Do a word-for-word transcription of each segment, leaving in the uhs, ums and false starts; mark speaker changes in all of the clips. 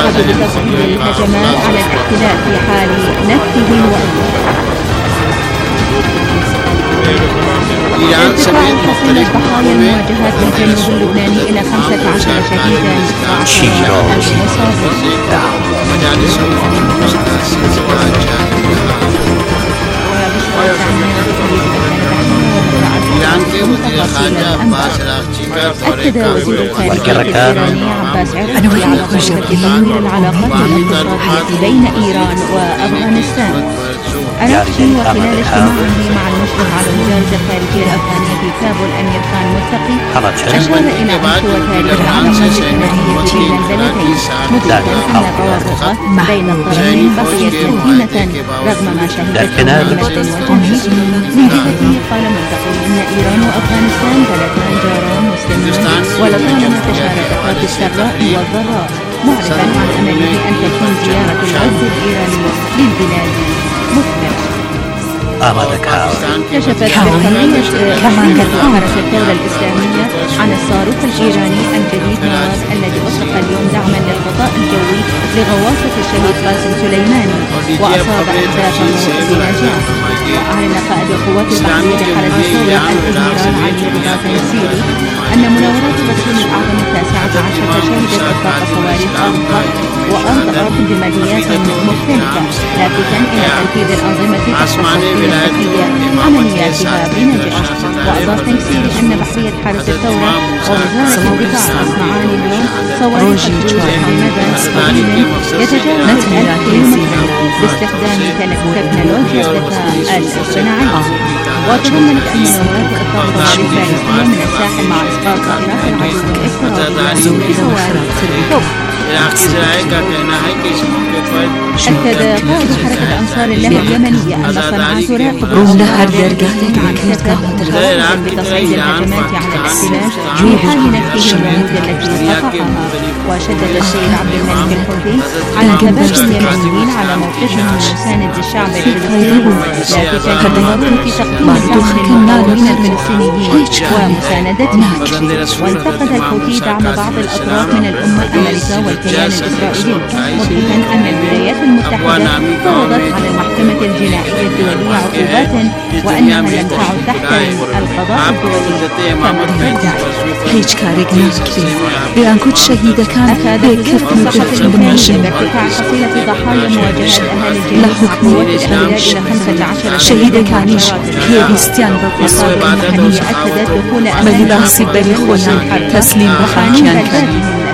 Speaker 1: تتعهد بتفصيل الهجمات على الاحتلال في حال نفذه وأيضا ارتفاع حصيلة ضحايا المواجهات بالجنوب اللبناني إلى خمسة عشر شهيدا وعشرات المصابين. أكد وزير الخارجية الإيراني عباس عرفي على ضرورة تطوير العلاقات الاقتصادية بين إيران وأفغانستان. أراكشي وخلال اجتماعه مع المشرف على وزارة الخارجية الأفغانية في كابول أمير خان متقي أشار إلى عمق وتاريخ العلاقات الاجتماعية بين البلدين، مضيفا أن الروابط بين الطرفين بقيت متينة رغم ما شهدته من المواجهات. من جهته قال متقي إن إيران وأفغانستان بلدان جاران مسلمان ولطالما تشاركتا في السراء والضراء، معربا عن أمله أن تكون زيارة الغزو الإيراني للبلاد مثمرة. كشفت تقنية ضمان أمرت الدولة الإسلامية عن الصاروخ الإيراني الجديد نواب الذي أطلق اليوم دعما للغطاء الجوي لغواصة الشهيد قاسم سليماني وأصاب أهدافه بنجاح. وأعلن قائد القوات البحرية لحرس الدولة الأدميرال علي رضا تنسيري أن مناورات الرسول الأعظم التاسعة عشرة شهدت إطلاق صواريخ أرض وأرض بمديات مختلفة، لافتا إلى تنفيذ الأنظمة التخطيطية الذكية عملياتها بنجاح. وأضاف تنسيري أن بحرية حرس الثورة ووزارة الدفاع يصنعان اليوم صواريخ بمدى قليل يتجاوز الألف كيلومتر باستخدام تكنولوجيا الذكاء الاصطناعي. وتضمنت المناورات إطلاق صواريخ باليستية من الساحل مع إسقاط طائرات العدو الافتراضية بصواريخ فوق. أكد قائد حركة أنصار الله اليمنية أن صنعاء تراقب الخوارج بتصعيد الهجمات على الاحتلال في حال نفذ الوعود التي قطعها. وشدد السيد عبد الملك الحوثي على ثبات اليمنيين على موقفهم المساند للشعب الفلسطيني، لافتا بالضرورة في تقديم الدعم للمقاومين الفلسطينيين ومساندتهم. وانتقد الحوثي دعم بعض الأطراف من الأمة أمريكا والكيان الإسرائيلي، مضيفا أن الولايات المتحدة فرضت على المحكمة الجنائية الدولية عقوبات وأنها لم تعد تحترم القضاء الدولي كما ادعت.
Speaker 2: هیچ کارێک ناکرێ بێیانکوت شەهیدەکان بێکردن
Speaker 1: بێکردن بارتفاع حصيلة ضحايا مواجهات أهالي الجنوب
Speaker 2: شەهیدەکانیش پێویستیان بە
Speaker 1: المحلية أكدت دخول
Speaker 2: بە باسی بەری خۆیان تەسلیم بە خاکیان کرد.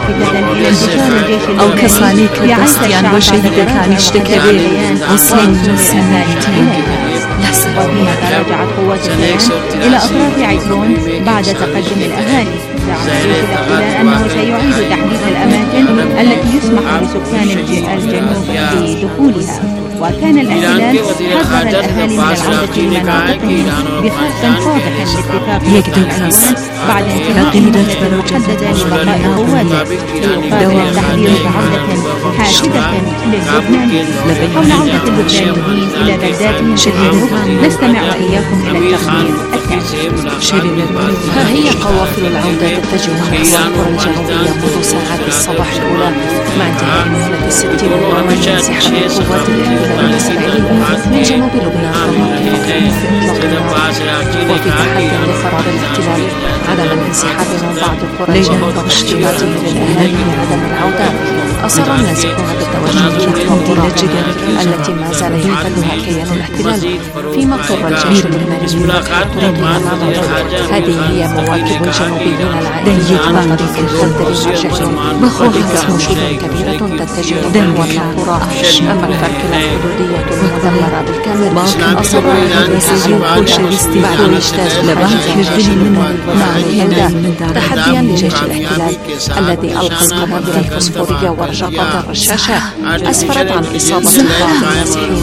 Speaker 2: ئەو کەسانی کە دەستیان بۆ شەهیدەکانیش دەکەوێت ئەسڵین سەنایەتیان.
Speaker 1: وفيما تراجعت قوات الكيان إلى أطراف عجلون بعد تقدم الأهالي. زعم رئيس الاحتلال أنه سيعيد تحديد الأماكن التي يسمح لسكان الجنوب بدخولها. وكان الاحتلال حذر الأهالي من العودة لمناطقهم بفرق واضح لاتفاق العنوان بعد انتهاء مدة محددة لبقاء قواته، ليقابل التحذير بعودة حاسدة للبنان حول عودة اللبنانيين إلى بلداتهم الجنوب. نستمع وإياكم إلى التقرير التالي.
Speaker 2: ها هي قوافل العودة تتجه نحو القرى الجنوبية منذ ساعات الصباح الأولى مع انتهاء مهلة الستين يوما من انسحاب القوات الاحتلال الإسرائيلي من جنوب لبنان وموقفهم في إطلاق النار. وفي تحدي لقرار الاحتلال عدم الانسحاب من بعض القرى الجنوب واحتجاجه للأهالي بعدم العودة، أصر النازحون بالتوجه نحو القرى التي ما زال يحتلها كيان الاحتلال، فيما اضطر الجيش اللبناني للطريق أمامه. هذه هي مواكب الجنوبيين العائدين على طريق الخردل مع جهل، وبدأ موجود كبيرة تتجه نحو القرى. أما الفركلة الحدودية المدمرة بالكامل أصر الرئيسي البولشفيستي بعد اجتاز الحاجة مع الهلال تحديا لجيش الاحتلال الذي ألقى القنابل الفسفورية ورشقات الرشاشة أسفرت عن إصابة بعض النازحين.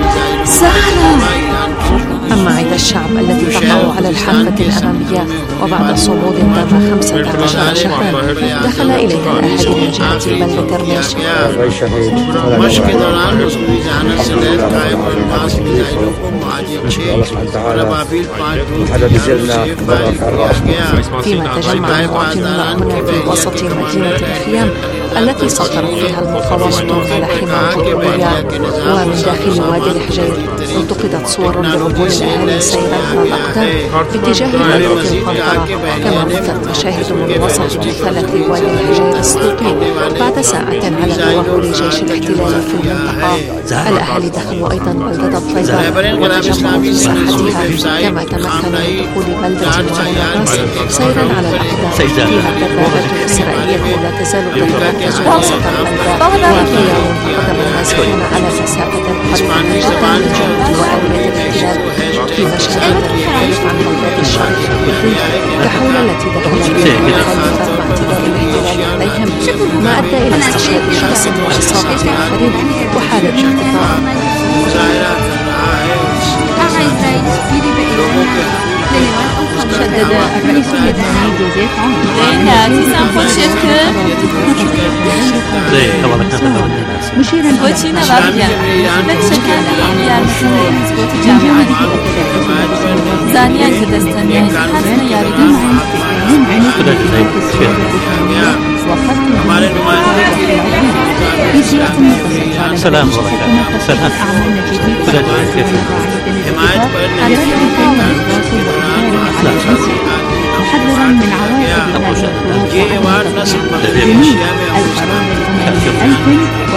Speaker 2: أما عيد الشعب الذي تقع على الحافة الأمامية وبعد صمود دام خمسة عشر شهرا دخل إليها الأهالي من جهة بلدة رميش. فيما تجمع المواطنون هنا في وسط مدينة الخيام التي سيطرت فيها المقاومة على حمى القطبية. ومن داخل وادي الحجير التقطت صور لرجول الأهالي سيرا على الأقدام باتجاه بلدة القنطرة، كما بثت مشاهد من وسط مثلث وادي الحجير السلوقي بعد ساعة على توغل جيش الاحتلال في المنطقة. الأهالي دخلوا أيضا بلدة طيبة وتجمعوا في ساحتها، كما تمكنوا من دخول بلدة معين سيرا على الأقدام فيها الدبابات الإسرائيلية لا تزال تتمركز وسط البلدة، وقيام تقدم المسؤولون على مسافة قريبة جدا من جنود وآلية الاحتلال في مشاهد تختلف عن بلدات الشرق والحدود كحول التي دخلت فيها المخالفات مع اعتداء الاحتلال عليهم، ما أدى إلى استشهاد شخص وإصابة آخرين وحالة اختطاف.
Speaker 1: شدد الرئيس اللبناني جوزيف عون مشيرا
Speaker 3: سلام سلام
Speaker 1: محذرا من عواقب القرار الألفين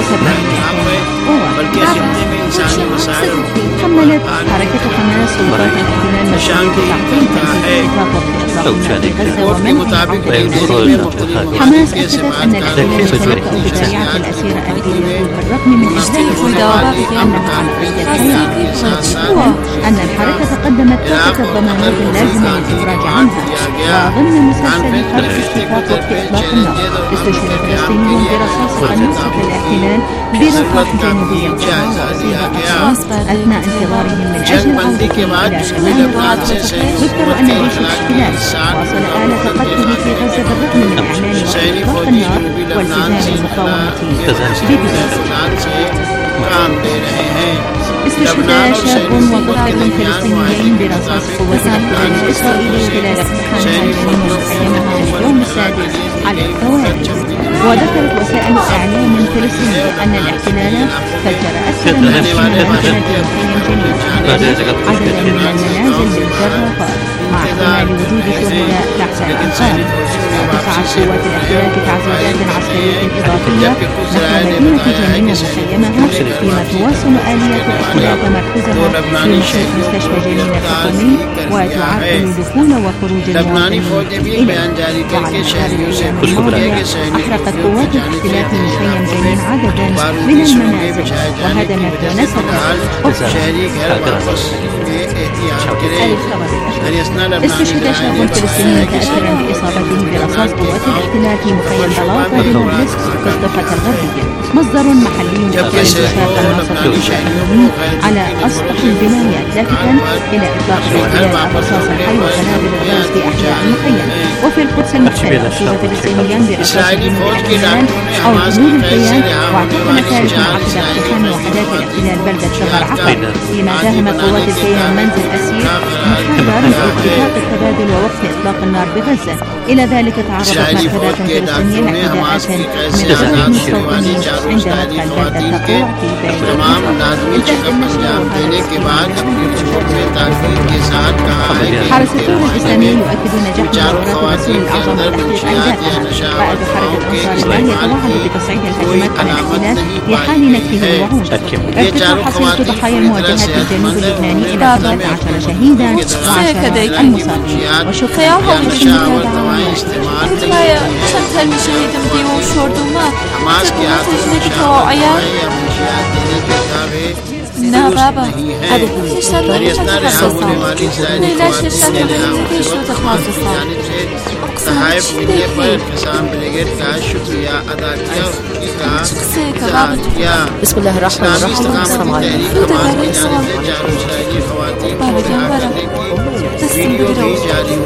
Speaker 1: وسبعمائة. حملت حركة حماس سلطات الاحتلال مسؤولية تعطيل تنفيذ اتفاق في غزة ومنع حماس أكدت أن الاحتلال سيبقى بتبعية الأسيرة اليهود بالرغم من إجراء أنها على قيد الحياة، أن الحركة قدمت كافة الضمانات اللازمة للإفراج عنها. وضمن مسلسل فرق اتفاق وقت إطلاق النار استشهد فلسطينيون برصاص قناصة الاحتلال برفح جنوبي أثناء انتظارهم من أجل العودة إلى شمال غزة. يذكر أن جيش الاحتلال واصل آلة قتله في غزة بالرغم من إعلان وقت إطلاق النار والتزام المقاومة استشهد شاب وطفل فلسطينيين برصاص قوات الاحتلال الإسرائيلي خلال اقتحامها الجنين وخيمها اليوم السادس على التوالي. وذكرت وسائل إعلام فلسطينية أن الاحتلال فجر أكثر من عشرين منزلا في الجنين عددا من المنازل بالجرافات مع احتمال وجود شهداء تحت الأنقاض. ودفعت قوات الاحتلال بتعزيزات عسكرية إضافية نحو مدينة جنين ومخيمها، فيما تواصل آلية الاحتلال تمركزها في محيط مستشفى جنين الحكومي وتعرقل دخول وخروج المواطنين إليه. وعلى مدار الأيام الماضية أحرقت قوات الاحتلال في مخيم جنين عددا من المنازل وهدمت ونسفت استشهد شاب فلسطيني متأثرا بإصابته برصاص قوات الاحتلال في مخيم بلاطة بنابلس في الضفة الغربية. مصدر محلي قال انتشار قناصة الإسرائيلي على أسطح البنايات لافتا إلى إطلاق الاحتلال الرصاص الحي وقنابل الغاز في أحياء المخيم. وفي القدس المحتلة أصيب فلسطينيان برصاص من الاحتلال أو جنود الكيان واعتقل ثالثا عقب اقتحام وحدات الاحتلال بلدة شبر عقب، فيما داهمت قوات الكيان منزل أسير محرر لاتفاق التبادل ووقف إطلاق النار بغزة. إلى ذلك تعرضت مركبات فلسطينية لاعتداءات من قبل المستوطنين عند مدخل بلدة تقوع في بيت انتهت النشر. حرس الثورة الإسلامية يؤكد نجاح مباراه الرسول الأعظم وتحقيق أهدافها. قائد حركة أنصار الله يتوعد بتصعيد الهجمات على الاحتلال لحال نكفه وعود. ارتفاع حصيلة ضحايا المواجهات في الجنوب اللبناني إلى ثلاثة عشر شهيدا وعشرة المصابين. وشكرا لحسن المتابعة.
Speaker 4: Kaya çantal müşahidim diye uçurdum ha. Tecrübe توعية. لا بابا هذه شاشات متخصصة لا شاشات متخصصة شو تخصصة أقسم بالله
Speaker 2: بسم الله الرحمن الرحيم. السلام عليكم.
Speaker 4: بابا جنبرة تسلم بدرو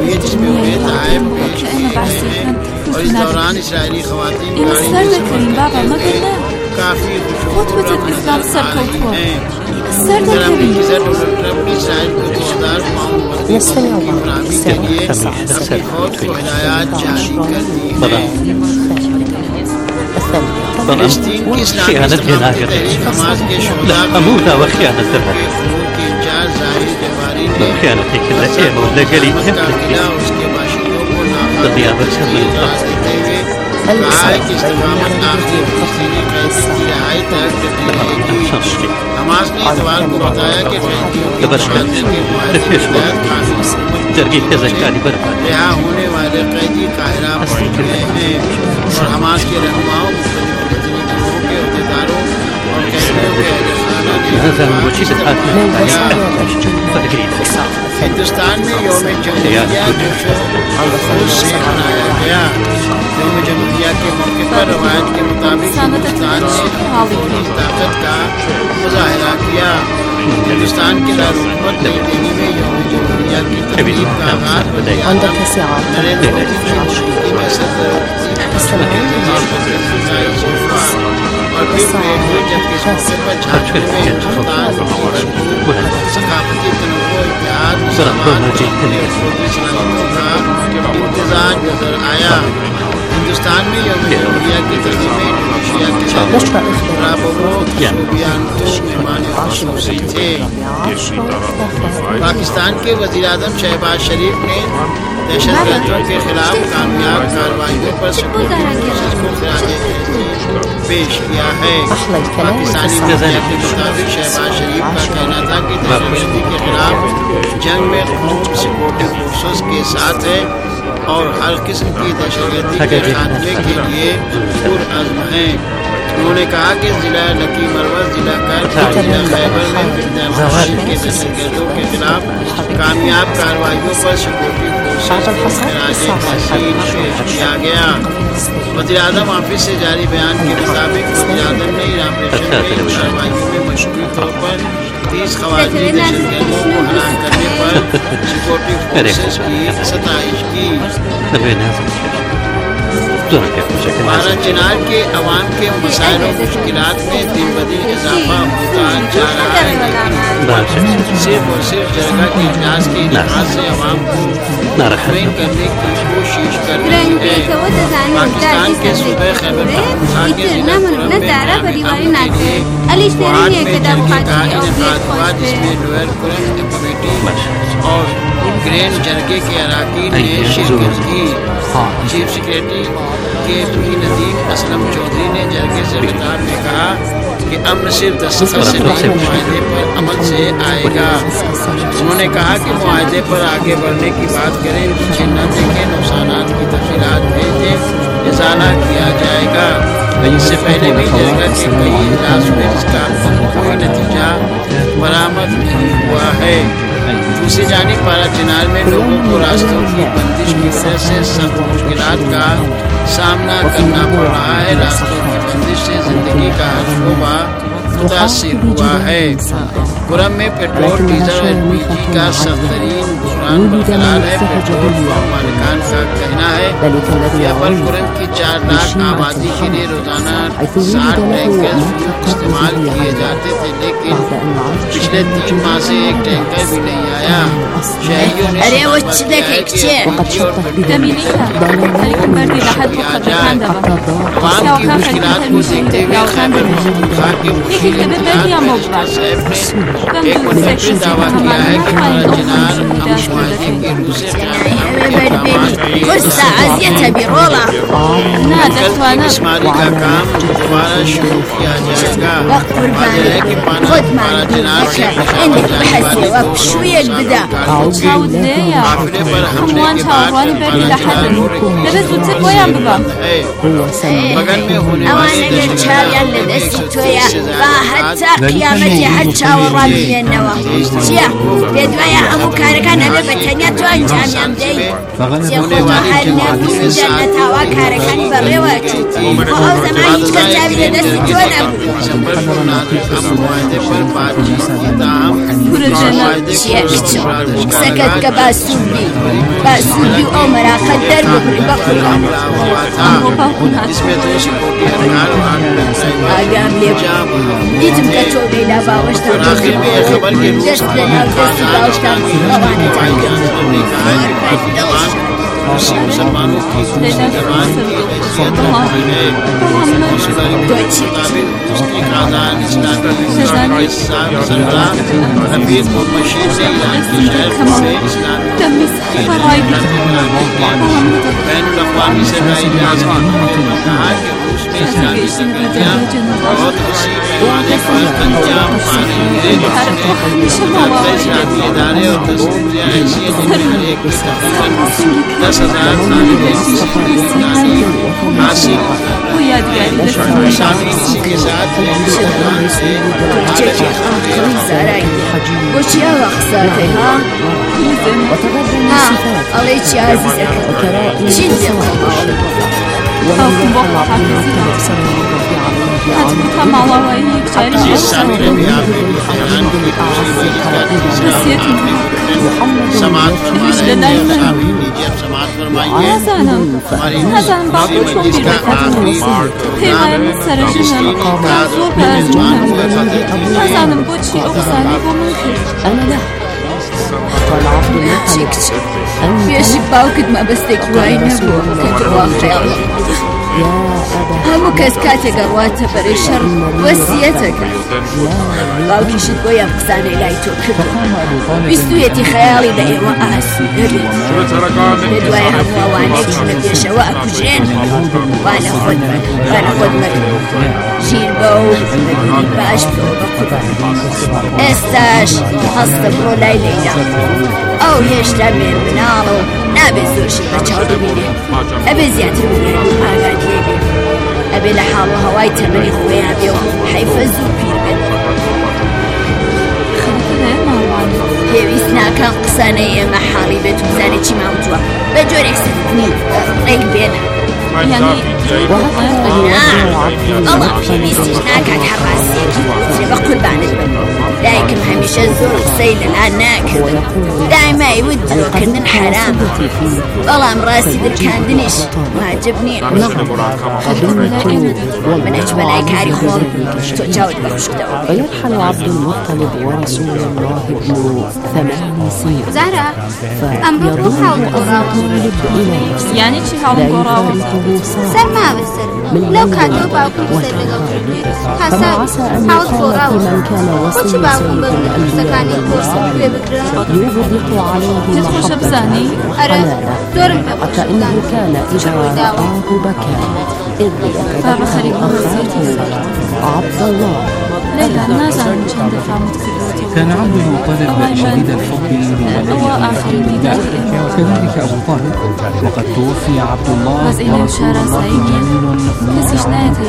Speaker 4: كأنه بعسير
Speaker 5: और इस दौरान इसराइली ख़वातीन
Speaker 4: بابا ما قلنا خطوة الإسلام سرقوتها
Speaker 2: نستمع بعض الساعة
Speaker 5: فلسطین کی اسلامی استقامت تحریک حماس کے شہداء
Speaker 3: أموت وخيانة الرب
Speaker 5: کے انچارج ظاہر جواری نے
Speaker 3: وخيانتك التي ولقلي
Speaker 5: قافلہ اس کے باشندوں کو
Speaker 3: تضيع بسم الله
Speaker 5: دیتے ہوئے کہا ہے کہ استقامت آخری فلسطینی قیدی کی رہائی تک جاری ہے۔ حماس نے اتوار کو بتایا کہ قیدیوں کے تبادلے کے معاہدے کے تحت قانون
Speaker 3: ترقي كذا كان بركة
Speaker 5: رہا ہونے والے قیدی قاہرہ پہنچ گئے ہیں اور حماس کے رہنماؤں مختلف فلسطینی گروہوں کے عہدیداروں اور قیدیوں کے اہل خانہ
Speaker 3: هذا
Speaker 5: نے
Speaker 3: المشيد الحاكم
Speaker 5: ہندوستان میں یوم جمہوریہ جوش و خروش سے منایا گیا۔ یوم جمہوریہ کے موقع پر روایت کے مطابق ہندوستان نے فوجی طاقت کا مظاہرہ کیا۔ ہندوستان کے دارالحکومت نئی دہلی میں یوم جمہوریہ کی تقریب کا آغاز وزیر اعظم نریندر مودی کی موجودگی میں صدر اور پھر پیش ہوئی، جبکہ اس موقع پر جھانکنے میں ہندوستان کی ثقافتی تنوع، اتحاد، مساوات اور فوجی صلاحیتوں کا امتزاج نظر آیا۔ ہندوستان میں یوم جمہوریہ کی تقریب میں انڈونیشیا کے صدر پرابوو سوبیانتو مہمان خصوصی تھے۔ پاکستان کے وزیر اعظم شہباز شریف نے دہشت گردوں کے خلاف کامیاب کارروائیوں پر سیکورٹی فورسز کو خراج تحسین پیش کیا ہے۔ پاکستانی میڈیا کے مطابق شہباز شریف کا کہنا تھا کہ دہشت گردی کے خلاف جنگ میں قوم سیکورٹی فورسز کے ساتھ ہے اور ہر قسم کی دہشت گردی کے خاتمے کے لیے پرعزم ہیں۔ انہوں نے کہا کہ ضلع لکی مروت، ضلع کرد اور ضلع خیبر میں بلدان خورشید کے دہشت گردوں کے خلاف کامیاب کارروائیوں پر سیکورٹی فورسز کو خراج تحسین پیش کیا گیا۔ وزیر اعظم آفس سے جاری بیان کے مطابق وزیر اعظم نے ان آپریشن میں ان کارروائیوں میں مشروعی طور پر تیس خواتین دہشت گردوں کو ہلاک کرنے پر سیکورٹی فورسز کی ستائش کی۔ بارہ چنار کے عوام کے مسائل و مشکلات میں دن بدن اضافہ ہوتا جا رہا ہے، صرف اور صرف جرگہ کے اجلاس کے انعقاد سے عوام کو مطمئن کرنے کی کوشش کر رہی ہے۔ پاکستان کے صوبہ خیبر پختونخوا کے ضلع کرم میں بیان امن کے لیے وہاں میں جرگے کا انعقاد ہوا، جس میں لوئر کرم کمیٹی اور گرینڈ جرگے کے اراکین نے شرکت کی۔ چیف سیکریٹری کے پی ندیم اسلم چودھری نے جرگے سے خطاب میں کہا کہ امن صرف دستخط سے نہیں، معاہدے پر عمل سے آئے گا۔ انہوں نے کہا کہ معاہدے پر آگے بڑھنے کی بات کریں، پیچھے نہ دیکھیں، نقصانات کی تفصیلات بھیجیں، ازالہ کیا جائے گا۔ اس سے پہلے بھی جرگہ کے کئی اجلاس ہوئے جس کا کوئی نتیجہ برآمد نہیں ہوا ہے۔ دوسری جانب بارہ چنار میں لوگوں کو راستوں کی بندش کی وجہ سے سخت مشکلات کا سامنا کرنا پڑ رہا ہے۔ راستوں کی بندش سے زندگی کا ہر شعبہ متاثر ہوا ہے۔ کرم میں پیٹرول، ڈیزل اور ایل پی جی کا سخت ترین بحران برقرار ہے۔ پیٹرول پمپ مالکان کا کہنا ہے کہ ابر کرم کی چار لاکھ آبادی کے لیے روزانہ ساٹھ ٹینکر استعمال کیے جاتے تھے، لیکن پچھلے تین ماہ سے ایک ٹینکر بھی نہیں آیا۔ شہریوں نے عوام کی مشکلات کو دیکھتے ہوئے خیبر پختونخوا کے مشیر انتظار صاحب نے ایک منفرد دعویٰ کیا ہے کہ بارہ چنار امن معاہدے کے روح سے مرکز کی مسماری کا کام دوبارہ شروع کیا جائے گا۔ واضح ہے کہ بارہ چنار سے پشاور جانے والے قافلے پر حملے کے بعد بارہ چنار ہو رہی ہے۔ بغل میں ہونے والے دہشت گردی میں ایک سو تیس سے زیادہ
Speaker 6: قیامتی حچا ورانی منوا سیا بدویا همو کارکان همه بتنیا تو انجام یم دی سیا خود هر نفس جنت هوا کارکان بره و چوتی و او زمان هیچ کس جاوی دستی تو نبود سیا کچو سکت که باسوبی باسوبی عمرا قدر بکری بقرآن آگام لیب دیتم کتو بیلا باوشتا دست لنا و دستی باوشتا روانه تاکر
Speaker 5: रूसी मुसलमानों की जवान की हैसियत रखती है। उस तारीख के मुताबिक उसकी काज़ान इस्लामी सरबराह हफीज मुर्मशी से ईरान के शहर में इस्लामी बैन अल-अक़वामी सरबराही इजलास में कहा कि रूस में इस्लामी सरगर्मियाँ बहुत वसी पैमाने पर अंजाम पा रही है। इस्लामी इदारे और दस्तूरिया हैसियत में हर एक की तकरीबन दस हजार तालिबे हासिल शामिल इसी के साथ
Speaker 6: وش يا وخساتي ها؟ ها عليك يا عزيزك جدا
Speaker 5: समाज फरमाइए समाज फरमाइए
Speaker 1: حسن باقیشون پیغام سرجنم منظور برزمونم حسنم بوچی اقصانی بمونكي
Speaker 6: في باوكد ما بستك وين هو كتروا خيال همو كاسكاتك قرواتا بريشر وسيتك باوكي شد بويا مقصاني لايتو كبه بستويتي خيالي داي وآس بدوايا هوا وانيك حمد يشواء كجين وانا خدمك وانا خدمك جين بو مديني باش بلو بقبه استاش هستبرو لاي ليلة او هشتا من منالو نابي زوشي بچاو بيني ابي زيادر بيني آقاد ليبي ابي لحال وهواي تمني خويا بيو حيفزو بير بين پێویست ناکەم قسانەی ئێمە حاڵی بێت و بزانێت چی ماوتووە بە جۆرێک سەرنی ڕێک بێنە بەڵام پێویستیش ناکات هەڕاستیەکی بۆترێ بە قوربانت بم دایکم هەمیشە زۆر قسەی لەلا ناکردن دایمای ود درۆکردن حرامە بەڵام ڕاستی دڵکاندنیش واجب نییە منەچ بەلای کاری خۆم تۆ چاوت بەخشکتەوە
Speaker 2: ويرحل عبد المطلب ورسول الله ابن ثمان سنين
Speaker 4: زارا ئەمڕۆ بۆ حاڵ گۆڕاوە
Speaker 1: یعنی چی حاڵ گۆڕاوە
Speaker 4: سەرماوە سەر لەو کاتەوە باوکم سەر لەگەڵ کردوێت حەسان حاڵ گۆڕاوە بۆچی باوکم بە قسەکانی پۆرسە پێ بکرا
Speaker 1: دەستخۆشە بزانی
Speaker 4: ئەرە زۆرم پێ خۆش
Speaker 2: فإنه كان إذا رآه بكى إذ يتذكر أخاه عبد الله
Speaker 1: ليلى نازانم چەند دەفا متکردوێتەوە
Speaker 7: كان عبد المطلب شديد الحب لولده وكذلك أبو طالب وقد توفي عبد الله ورسول الله جميل
Speaker 1: کەسیش نایەتە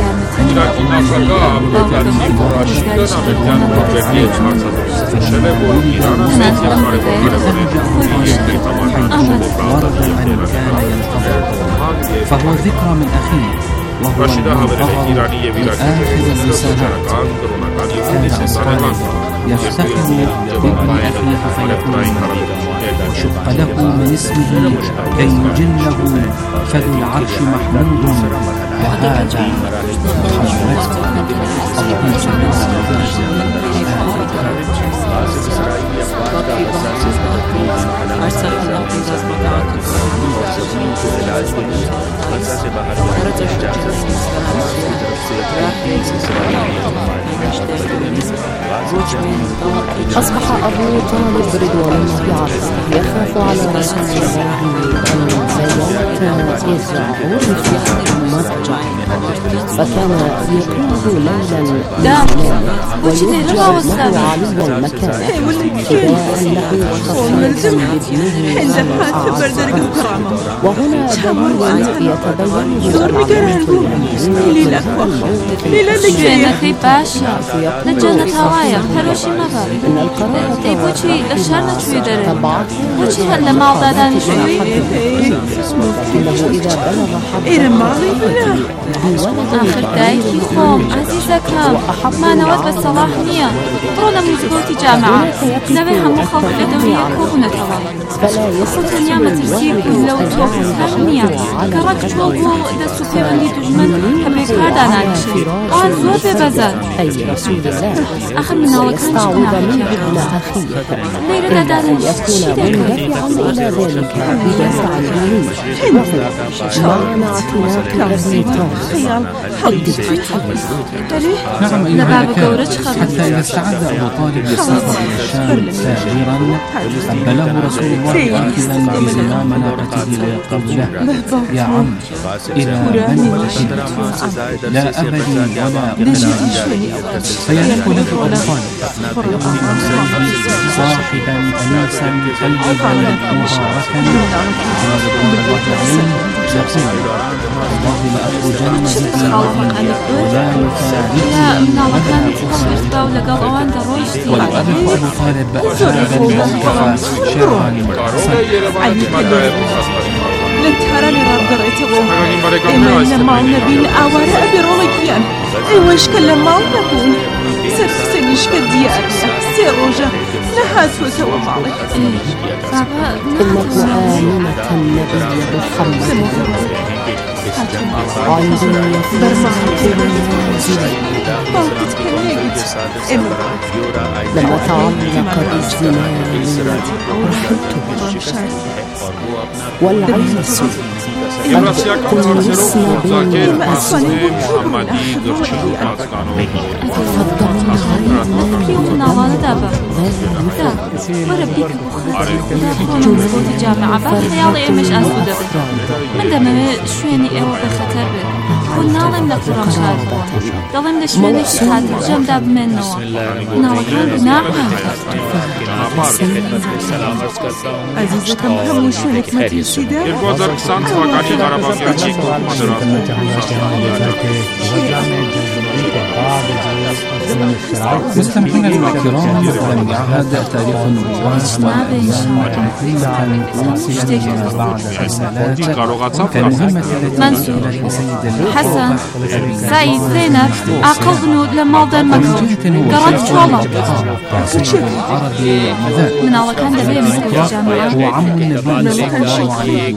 Speaker 7: ورد أن كان ينتظر فهو ذكرى من أخيه وهو المنتظر آخذ الرسالات كان أصحابه يفتخر بابن أخيه فيكون وشق له من اسمه كي يجله فذو العرش محمود وهذا
Speaker 2: أصبح أبو طالب رضوان الله عنه يخاف على رسول الله أن يموت إذ عرف المضجع فكان يقوم ليلا ويوجد له علي المكان فداء له وتصفية لابنه وهنا دليل يتبين
Speaker 1: شوێنەکەی باشە لە جەنەت هەوایە هەروەشی مەبە دەی بۆچی لە شار نەچووی دەرێ بۆچی هەر لە ماڵدا دانیشتووی
Speaker 2: ئێرە ماڵی
Speaker 1: آخر دایکی خۆم عەزیزەکەم مانەوەت بە سەڵام
Speaker 8: والله نية طرونا موزقوتي جامعة لبيها مخالف لدورية كوبنا توا قصة نيامة تركيب لو توقف نية كراك توقو دستو سيبندي دجمن كبريك هردان عالشي وعن زور ببزار آخر من هو كان شبنا ليرة دادان شي داكو
Speaker 2: إلى ذلك بدافع الجنون معنا اعتناق الأبنية خيال حدي
Speaker 7: نعم أيها الأكابر حتى إذا استعد أبو طالب للسفر إلى الشام ساهرا قبله رسول الله آخذا بزمام ناقته ويقول له يا عم إلى بني الحجر لا أبدي ولا أبدي فيقول له أبو طالب صاحبا أنيسا طيبا مباركا والله لأخرجن به ولا
Speaker 8: لا من الله كانت تقبل باولة قال أوان دروشتي
Speaker 7: والأبو أبو طالب هذا المنكفى شرعا
Speaker 9: علي كدر لنتهراني راب قرأتي غو إما لما نبيل أوارا أبي روليكيان إيواش كلما نكون سرسنيش كديار سيروجا نهات وتوا مالك
Speaker 8: بابا
Speaker 2: إنك آمنة النبي محمد عندي يفرح المنازل لما تعلق بالزمان رحلته والعيس كل اسم بالأسود
Speaker 8: وربيك بخطر جامعة بعد حيالي مش أسودة من دم شويني إيوه بخطر ونالم لكرام شاربون دلم لشويني خاطر جم داب منه نالكان بناعم
Speaker 9: عزيزتم همو شوينك متي سيدا
Speaker 10: البوزر كسان فاقاني غربا بيجي
Speaker 7: مستمعينا الكرام لم يعهد تاريخ النبوات بعد الرسالات كمهمة التي
Speaker 8: حسن سعيد زينب عقل بنو لما ضل مكتوب قرأت شوالا
Speaker 7: عربي مذاك
Speaker 8: من الله كان دبي مسكوت الجامعة
Speaker 7: وعم النبي صلى الله عليه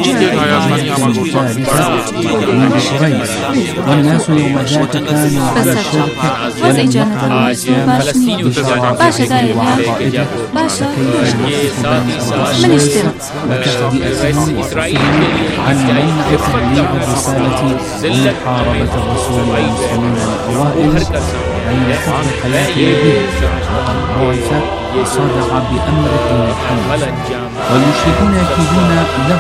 Speaker 7: وآله من شريف والناس يوم ذاك كانوا على الشرك
Speaker 8: وزي جانب فلسطين باشا داير باشا من اشترك
Speaker 7: وكتب إسرائيل عن منع تبليغ الرسالة ومحاربة الرسول والمسلمين الأوائل بين حفظ حياة نبيه وعرف صدع بأمر ابن محمد والمشركون يكيدون له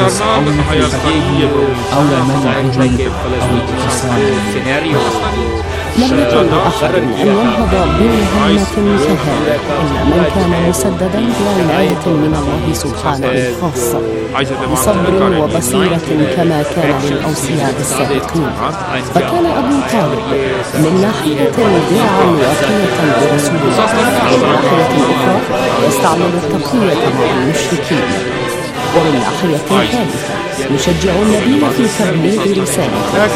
Speaker 7: أو منعه أو اتصال
Speaker 2: لم يكن أحد أن ينهض بمهمة سهلة إلا من كان مسددا بعناية من الله سبحانه الخاصة بصبر وبصيرة كما كان للأوصياء السابقين. فكان أبو طالب من ناحية درعا وقية برسول الله ومن ناحية أخرى يستعمل التقوية مع المشركين ومن ناحية ثالثة يشجع النبي في تبليغ رسالته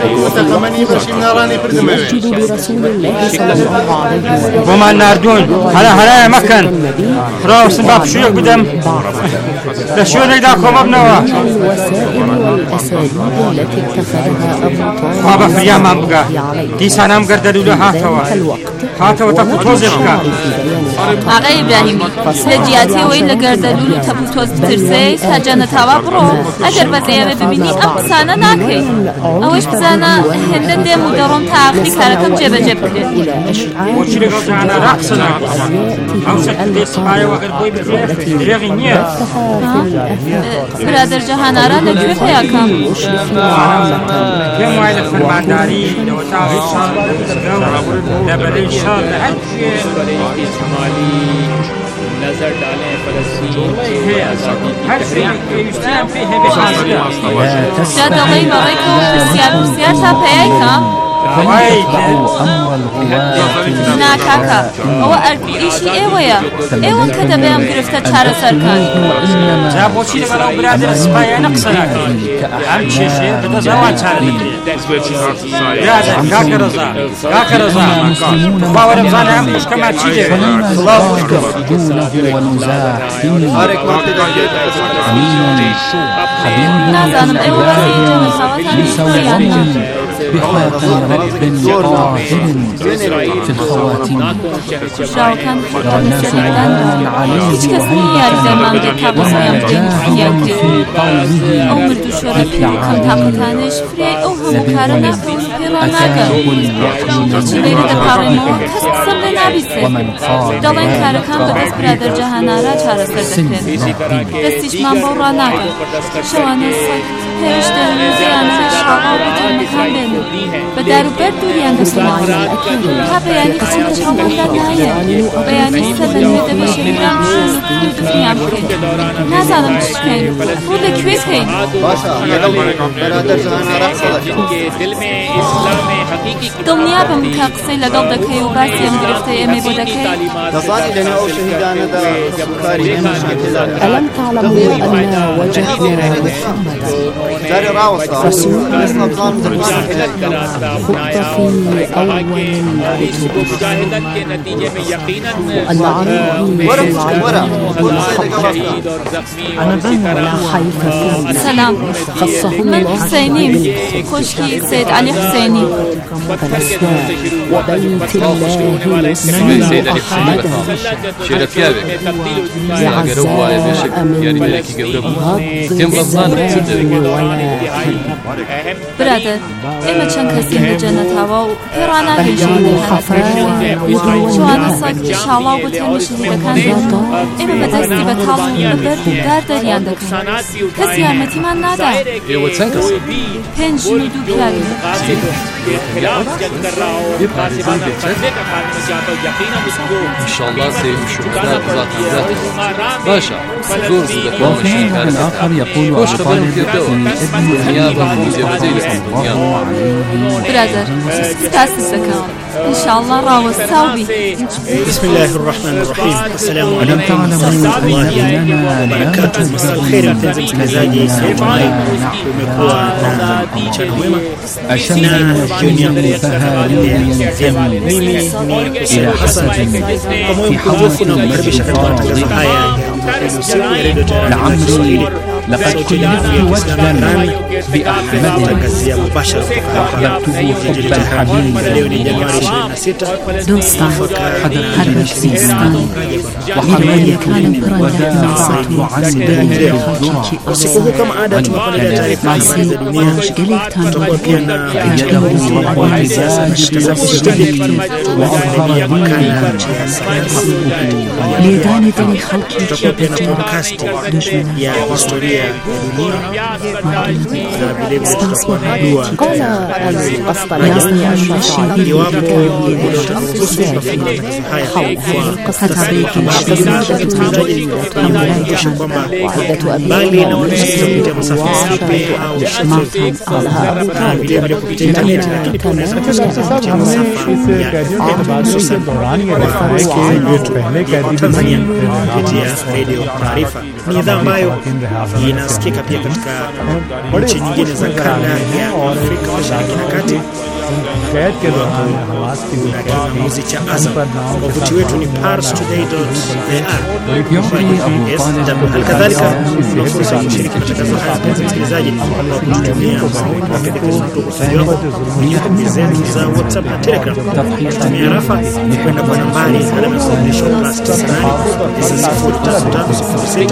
Speaker 2: ويمجد برسول الله صلى الله عليه وسلم
Speaker 11: وما الناردون هلا هلا مكان راوس باب شيوخ بدم لشو نقدركم ابنوا
Speaker 2: الوسائل والأساليب التي اتخذها أبو طالب
Speaker 11: ما بفريا ما بقى دي سنام قردلوا له هاتوا هاتوا تفوتوزك
Speaker 8: آقای ابراهیمی لجیاتی و این لگردلو رو تفوتوز بترسی تا جنة هوا برو اگر بزیابه ببینی ام بسانه ناکی اوش بزانه هنده دیم و درون تا آخری کارکم جبه جب کرد
Speaker 11: وچی لگل جانا رقصنا او شکل دیس پایه وگر بوی بزیف دریغی نیه
Speaker 8: برادر جهان آرا لگوه پیاکم
Speaker 11: كم وايد فرمانداري لو تعرف شان لبلي شان لهالشيء
Speaker 12: نظر डालें फलस्तीन की आज़ादी की
Speaker 11: हर इस्लाम पे है
Speaker 8: جاد الله يبارككم في السياسة في سياسة بيعكم
Speaker 7: وليتبعوا أمر القوات
Speaker 8: ناکاکە ئەوە ئەرکوئیشی ئێوەیە ئێوەن کە دەبێم گرفتە چارەسەرکان
Speaker 11: جا بۆچی لەگەڵ ئەو برادرە سپایانە قسە ناکەن ئەم کێشەیە بەدەست ئەوان چارە برادر کاکە ڕەزا کاکە ڕەزا باوەرە بزانە ئەم خوشکەمان چی دەوێت
Speaker 8: نازانم ئێوە وەزی
Speaker 7: بخلق رب قاهر في الخواتيم
Speaker 8: شاوكان خطان عليه هیچ کس نیاری در من به تابستان
Speaker 7: في قومه
Speaker 8: او مردو شرکی کم تاقتانش فری او همو کار نبون پیران نگن چی لیلی در پاقی ما کس قسم ده نبیسه دالین کارکان به دست برادر جهانارا چاره سر دکتن دستیش من با را نگن شوانه سک پیشتر روزیانه شاقا و بطرمکان بینو به درو بر دوریان دستمان ها بیانی قسم چاوندن نایه بیانی سبنوی ده بشه میرم شنو خیلی دنیم کن نزدم چیش کن رو لکوی کن
Speaker 5: برادر جهانارا
Speaker 8: دنیا به مکاقصی لگل دکی و باسیم گرفته امی بودکی
Speaker 5: دفانی لنا او شهیدان دا سبکاری
Speaker 2: ألم تعلموا أن وجهنا
Speaker 5: جاري راوسا
Speaker 2: رسول
Speaker 5: نظام
Speaker 2: خط في أول الكتب وأن أنا بني ولا حيث
Speaker 8: سلام
Speaker 2: خصهم
Speaker 8: من حسيني خشكي سيد علي حسيني
Speaker 2: فلسنا وبيت الله اسمنا أحمد يعزاء من غض الزمان ولا
Speaker 8: برادر اما چند کسی به جنت هوا و پیرانا هیچون شوانا ساک شالا و تیمش دیدکن اما به دستی به تاون ببر در دریان دکن کسی حرمتی من نده پنج جنو دو پیاری
Speaker 13: انشاءالله سيمشوا باشا زور زدك
Speaker 7: وفي الآخر يقول طالب في
Speaker 8: برادر تاسس كان إن شاء الله راو الساوي
Speaker 14: بسم الله الرحمن الرحيم السلام
Speaker 7: ألم
Speaker 14: عليكم ورحمة الله وبركاته مساء الخير mpenzi msikilizaji natumai umekuwa na mchana mwema na jioni yangu fahali vyema. Mimi ni Hassan kwa moyo mkunjufu na kukaribisha katika matangazo haya ya usiku ya redio Tehran Kiswahili.
Speaker 7: لقد كلفت وجدا بأحمد
Speaker 14: تangazia mubashara
Speaker 7: وأحببته حب الحبيب
Speaker 14: leo ni Januari ishirini na sita
Speaker 2: دوستان حرب سيستان وحرية كان برانيا وصعد عن بلد الحقيقي
Speaker 14: usiku huu kama ada tunakuletea taarifa habari za dunia, tutakuwa pia na uchambuzi wa kisiasa na tutazamishtaji tunaangalia makala ya sayansi
Speaker 2: ليدان دني خلقي
Speaker 14: tutakuwa pia na podcast ya historia ya dunia na vile vile tutakuwa na dua
Speaker 2: قال القسطلاني الشافعي
Speaker 14: iwapo unaruhusu tunafanya matangazo haya kwa tunakumbusha kwamba mbali na kutusikiliza kupitia masafa mafupi au shortwave na vile vile kupitia intaneti, lakini pia unaweza kutusikiliza kupitia masafa ya F M hususan kwa wasikilizaji wetu wa Tanzania kupitia redio Taarifa. Ni idhaa ambayo inasikika pia katika nchi nyingine za kanda ya Afrika Mashariki na Kati na kingamuzi cha Azam. Wavuti wetu ni pars today dot a r. Halikadhalika una fursa ya kushiriki matangazo haya mpenzi msikilizaji kwa kututumia mapendekezo na ukosoaji wako kupitia kumbi zetu za WhatsApp na Telegram. Kutumia rafa ni kwenda kwa nambari alama ya kujumlisha plus tisa nane tisa sifuri tatu tatu sifuri sita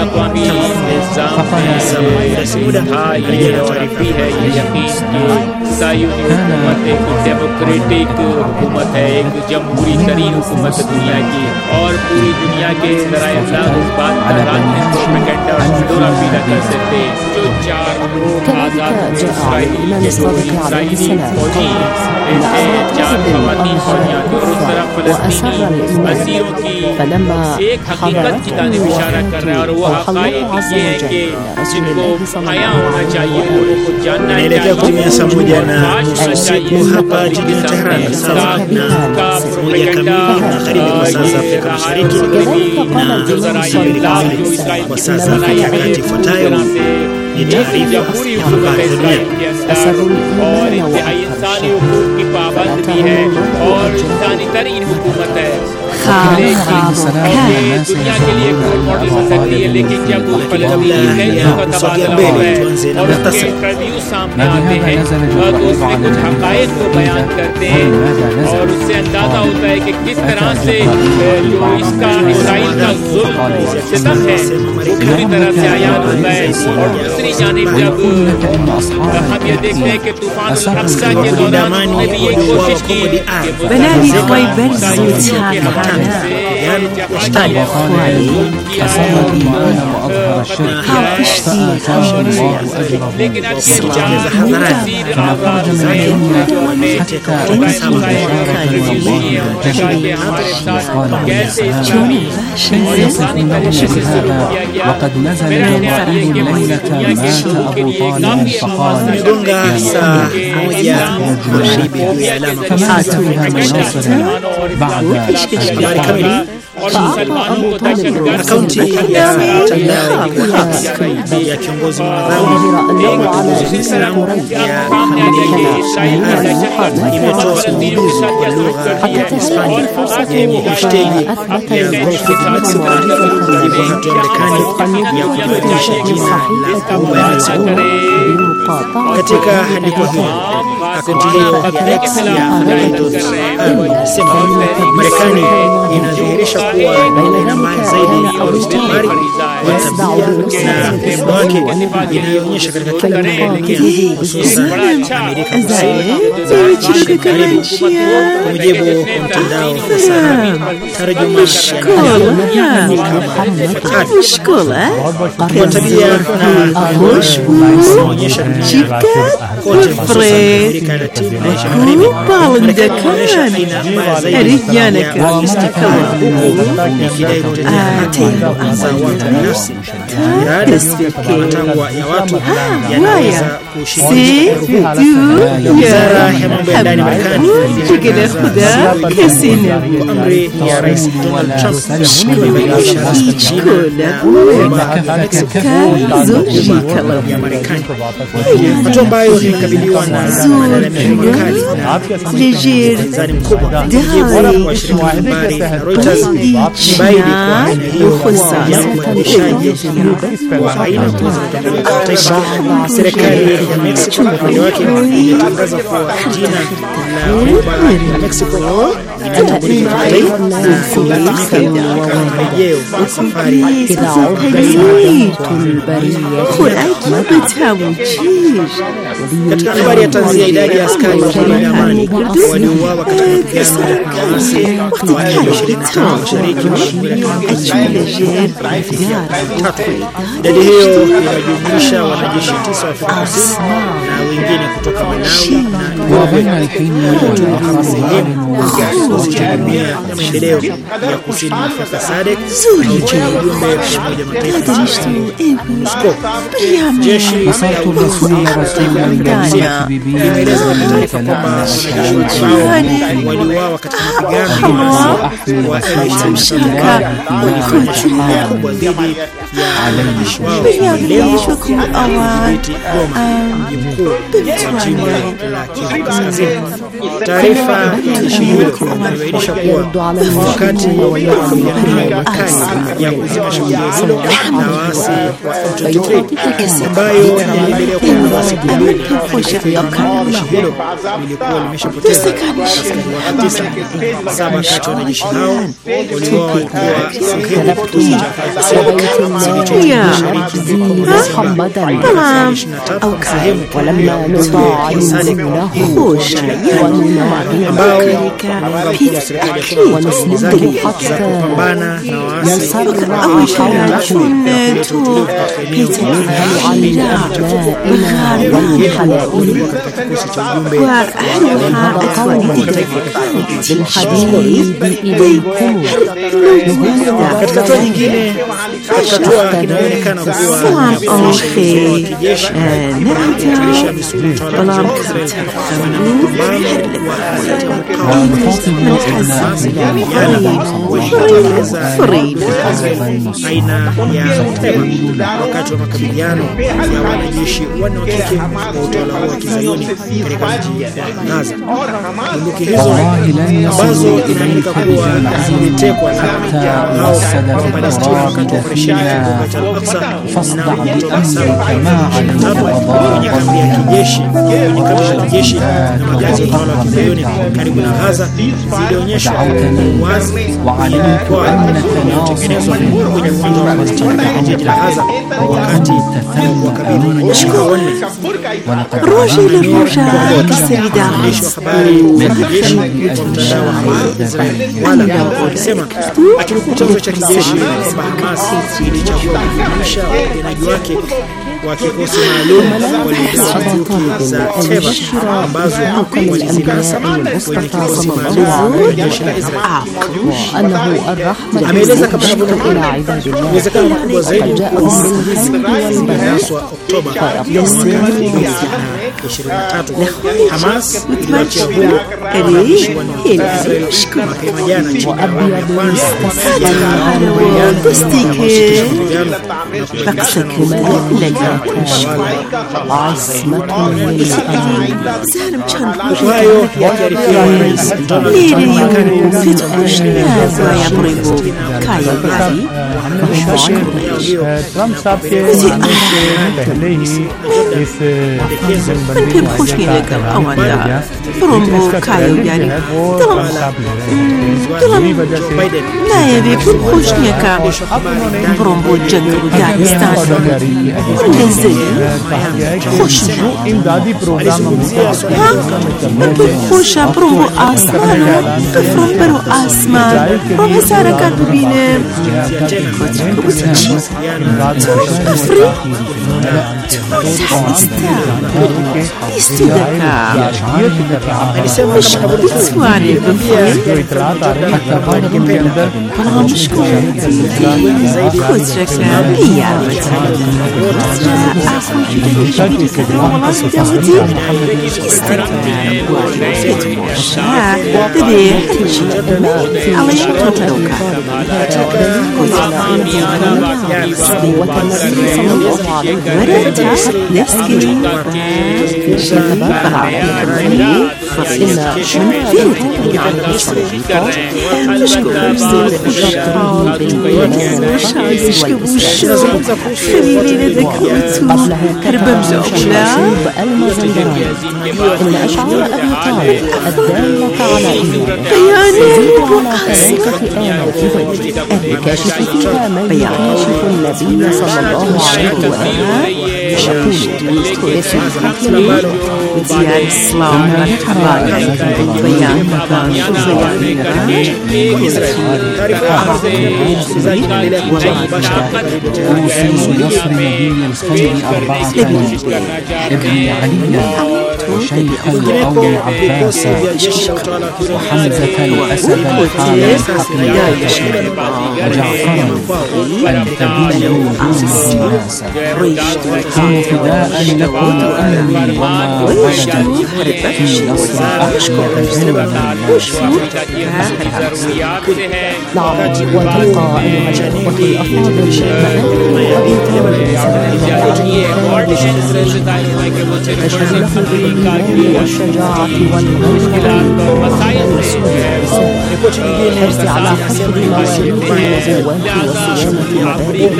Speaker 14: tano muda alijana taarifa
Speaker 12: democratic हुकूमत है, एक जमहूरी तरीन हुकूमत दुनिया की, और पूरी दुनिया के ज़राए इब्लाग उस बात का राजनीतिक प्रोपेगेंडा और ढिंढोरा पीला कर सकते जो चार आज़ाद इसराइली इसराइली फौजी ऐसे चार ख़वातीन फौजियाँ और उस तरह
Speaker 2: وأسر الإيمان فلما حضرته وفاته أوحى الله عز وجل إلى رسول الله صلى الله عليه وسلم
Speaker 14: naelekea kutimia saa moja na nusu usiku hapa jijini Tehran, sawa na saa moja kamili magharibi kwa saa za Afrika Mashariki na saa mbili kamili kwa saa za Afrika ya Kati. Ifuatayo ni taarifa ya habari za dunia.
Speaker 12: और इंतहाई इंसानी हुकूक की पाबंद भी है और इंसानी तरीन हुकूमत है। दुनिया के लिए रोल मॉडल बन सकती है, लेकिन जब उस पर तबदीलियों का तबादला होता है और उसके इंटरव्यू सामने आते हैं तो उसमें कुछ हक़ाइक़ को बयान करते हैं और उससे अंदाज़ा होता है कि किस तरह से जो इसका इसराइल का जुल्म और सितम है वो पूरी तरह से आयान होता है। और दूसरी जानिब जब हम ये देखते हैं कि तूफान अल-अक़सा के दौरान उन्होंने भी ये कोशिश की
Speaker 9: بنادي خويبر زوجها
Speaker 12: लेकिन
Speaker 7: وقد نزل جبرائيل ليلة مات أبو طالب فقال
Speaker 14: imegonga saa moja magharibi ya alama
Speaker 7: فماتها مناصرا بعد
Speaker 14: habari kamili. Akaunti ya mtandao ya kiongozi mwadhamu wa Uislamu ya imetoa uzinduzi wa lugha ya Hispania yenye hashtag ya Gulf of Mexico ilivyo hatua Marekani ya kubadilisha jina la Ghuba ya Mexico. Katika andiko hilo, akaunti hiyo ya X ya inasema Marekani inadhihirisha kuwa ina mbaya zaidi ya ustakabali wa tabia na mrengo wake inayoonyesha katika kila inayoelekea, hususan Amerika Kusini. Kwa mujibu wa mtandao wa Sahara, tarjuma ya kwa tabia na inaonyesha dunia kote, hususan Amerika ya Latini na Asia Magharibi. Marekani inaonyesha aina mbaya zaidi ya istikbari ikidai kutetea haki za watu binafsi, irada na matakwa ya watu yanaweza kushiriki. Wizara ya mambo ya ndani ya Marekani kwa amri ya Rais Donald Trump imebadilisha rasmi jina la Mexico ya Marekani, hatua ambayo imekabiliwa na malalamiko makali na upinzani mkubwa. Kwa shirika la habari la Reuters, baidi kwa aina hiyo ya ubadilishaji wa aina za kimataifa, serikali ya Mexico kwa upande wake imetangaza kuwa jina la Ghuba ya Mexico linatambulika kimataifa na kutumika kama rejeo wa safari katika habari ya tanzia. Idadi ya askari wa kulinda amani waliouawa katika mapigano ya waasi wa ishirini na tano mashariki mwa idadi hiyo inajumuisha wanajeshi tisa wa Afrika Kusini na wengine kutoka Malawi na sehemu ya kikosi cha jumuiya ya maendeleo ya kusini mwa Afrika S A D C chini ya ujumbe wa Umoja wa Mataifa MONUSCO. Jeshi la limeeleza katika taarifa kwamba wanajeshi ambao waliuawa katika mapigano wa M ishirini na tatu walifanya shughuli kubwa dhidi ya wanajeshi wao leo kudhibiti Goma, mji mkuu wa jimbo la Kivu Kaskazini. Taarifa ya jeshi hilo imebainisha kuwa wakati wa makabiliano makali ya kuzima shughuli hilo na waasi wa M ishirini na tatu ambayo yaliendelea kwa muda wa siku mbili, jeshi hilo lilikuwa limeshapoteza askari wake tisa. Saba kati ya wanajeshi hao waliuawa walikuwa sehemu ya kikosi cha ambao wanaunga serikali ya kupambana na waasi
Speaker 9: وأهلها أكوانيين بالحديث إليكم
Speaker 14: katika hatua nyingine hatua inaonekana kuwa
Speaker 9: أخي نرجع بلام
Speaker 14: aina ya tema wakati wa makabiliano ya wanajeshi wanne wa kike wa utawala wa Kizayuni katika mji wa Gaza. Bunduki hizo ambazo inaaminika kuwa zilitekwa na hao wa Palestina wakati wa operesheni ya Bait al-Aqsa na kwenye kambi ya kijeshi kwenye kambi ya kijeshi na makazi ya utawala wa Kizayuni karibu na Gaza zilionyesha wazi kwa kutengenezwa kwenye uwanja wa Palestina katika jiji la Gaza wakati wakabidhi wanajeshi wanne.
Speaker 9: روجي للرجاء كالسيدات
Speaker 14: jeshi kwa mtandao wa habari wala walisema akilikuwa chanzo cha kijeshi kwamba Hamas ilichagua kuimarisha wapiganaji wake wa kikosi maalum waliokuwa bunduki za Teva ambazo walizinasa kwenye kikosi maalum cha jeshi la Israeli. Ameeleza kabla ya uwezekano mkubwa zaidi wa Oktoba mwaka elfu mbili na ishirini na tatu Hamas iliachia huru wanajeshi wa Israeli mapema jana chini ya awamu ya kwanza hayo yakiarifiwa na Rais Donald
Speaker 7: Trump sahab के पहले ही इस
Speaker 9: मनके खुशी लेकर आवाज़ प्रोमो खायो यानी तो तो ना ये भी खुशी का प्रोमो जंग अफगानिस्तान नज़र खुशी
Speaker 7: इमदादी प्रोग्राम
Speaker 9: मनके खुशा प्रोमो आसमान तो प्रोमो आसमान प्रोमो सारा का बिने النبي صلى الله عليه وسلم يقول ديار الإسلام الحرام بيان مكان
Speaker 7: نصر نبي الخير أربعة ابن علي وشيخ القوم عباس وحمزة الأسد الحامل حقيقة وجعفرا أن تبينوا دونه الناس هم فداء لكم أمي وما ولدت في نصر أشكر
Speaker 2: نعم وتلقى أيها الأخوة الأفاضل أشهد له بالإيمان والشجاعة والمنزل والحرص على حفظ مواعيد الوزوات وصيانة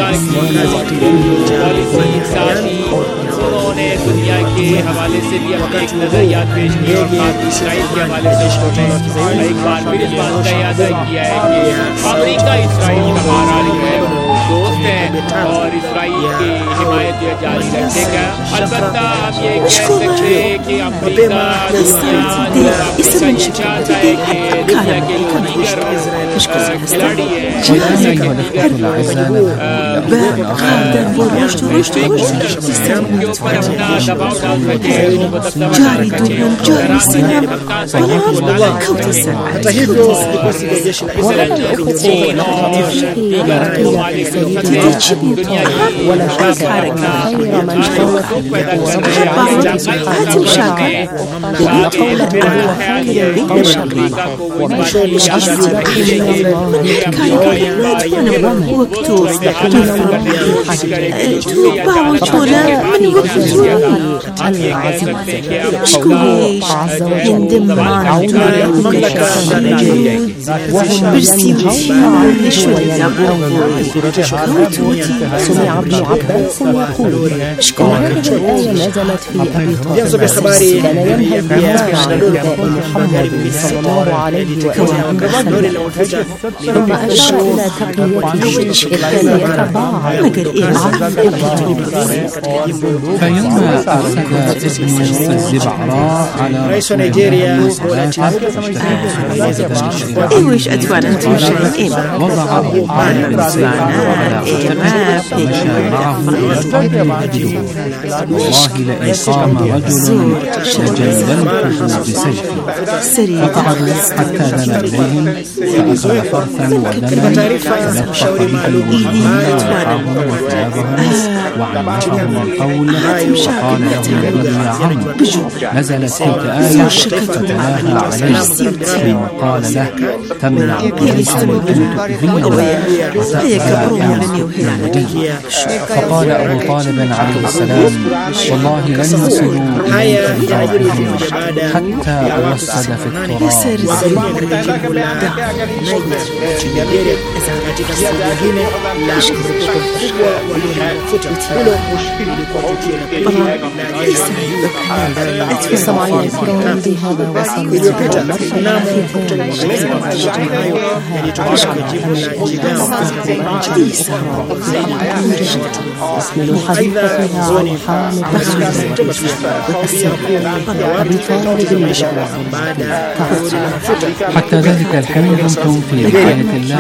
Speaker 2: مبادئ
Speaker 12: उन्होंने दुनिया के हवाले से भी अपने एक नजरियात पेश किए और बात इसराइल के हवाले से उन्होंने एक बार फिर इस बात का याद किया है कि अमेरिका इसराइल हमारा जो है दोस्त है और इसराइल की हिमायत ये जारी रखेगा। अलबत्ता हम ये कह सकते हैं कि अमेरिका दुनिया अफ्रीका ये चाहता है कि दुनिया के दीगर खिलाड़ी हैं के ऊपर अपना दबाव डाल सके
Speaker 14: vyanzo vya habari vya Shalom magharibi sallallahu alayhi wa sallam
Speaker 2: ثم أشار إلى تقوية الجيش الذي يتباعد
Speaker 7: فيوم أرسل ابن الزبعراء على
Speaker 14: رئيس نيجيريا
Speaker 9: إيش أتوانا تمشي
Speaker 7: وضع على الإنسان على قدمه ومشى معه والله لئن قام رجل لجللته بسيفه فقعدوا حتى دنا إليهم فأخذ فرثا ودما فلطخ به الوجوه ووقعهم وثيابهم وعنفهم القول وقال لهم النبي يا عم نزلت فيك آية فتلاها عليه ثم قال له تمنع إبليس من أن تؤذينا فقال أبو طالب عليه السلام والله لن يصلوا إليك حتى أوسد في حتى ذلك الحين دمتم في رعاية الله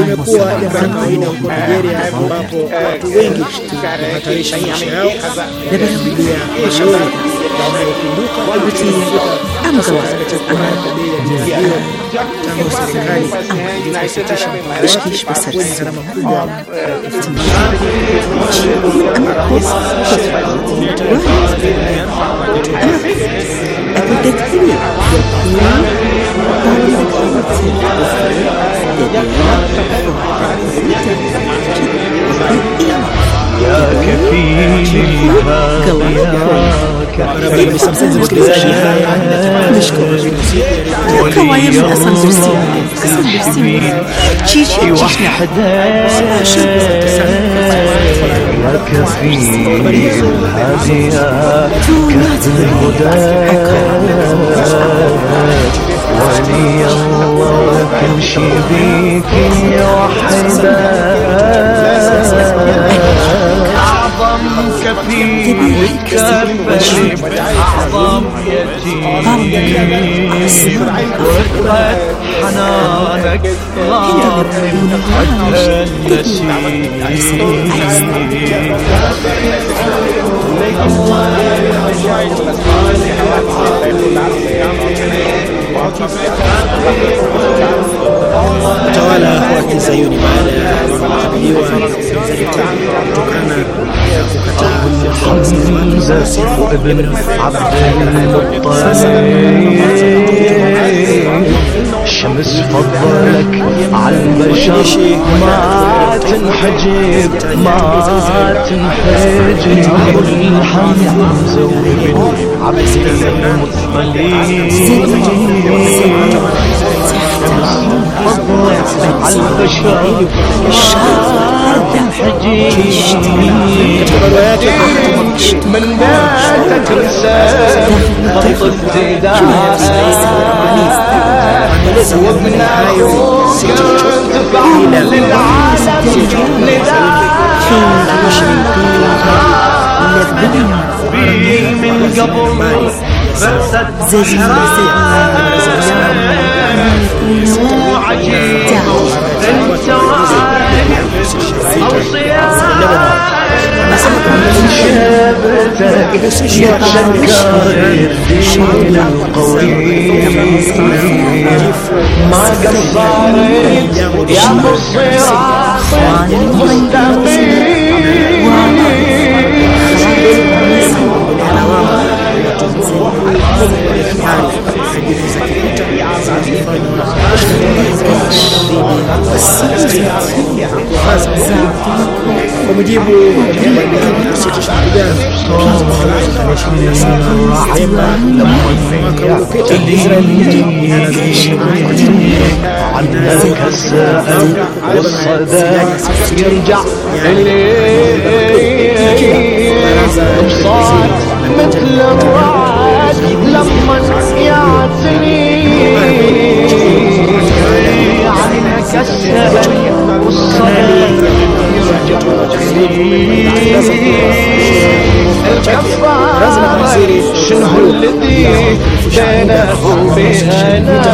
Speaker 15: يا كفيل يا كفيل الهديات كهف الهدى ولي الله كل شي بيك وحده أعظم كفيل كفيل أعظم يتيم ورقة حنانك غارم حتى النسيم
Speaker 14: utawala wa Kizayuni baada ya kukabiliwa kutokana
Speaker 15: حمزة ابن عبد المطلب شمس فضلك على البشر ما تنحجب ما تنحجب حمزة ابن عبد المطلب على البشر من باتك رسالة خط ابتداء وابن عيون تفعل للعالم نداء بي من قبل بست وعجيب انت شابتك يا شكار الدين القوي ما قصرت يا بالصراط مستقيم عنك السائل والصدى يرجع إليه بصوت مثل الرعد لما يعتني عنك السائل والصدى يرجع إليه الكفار شنو الذي بينه وبينك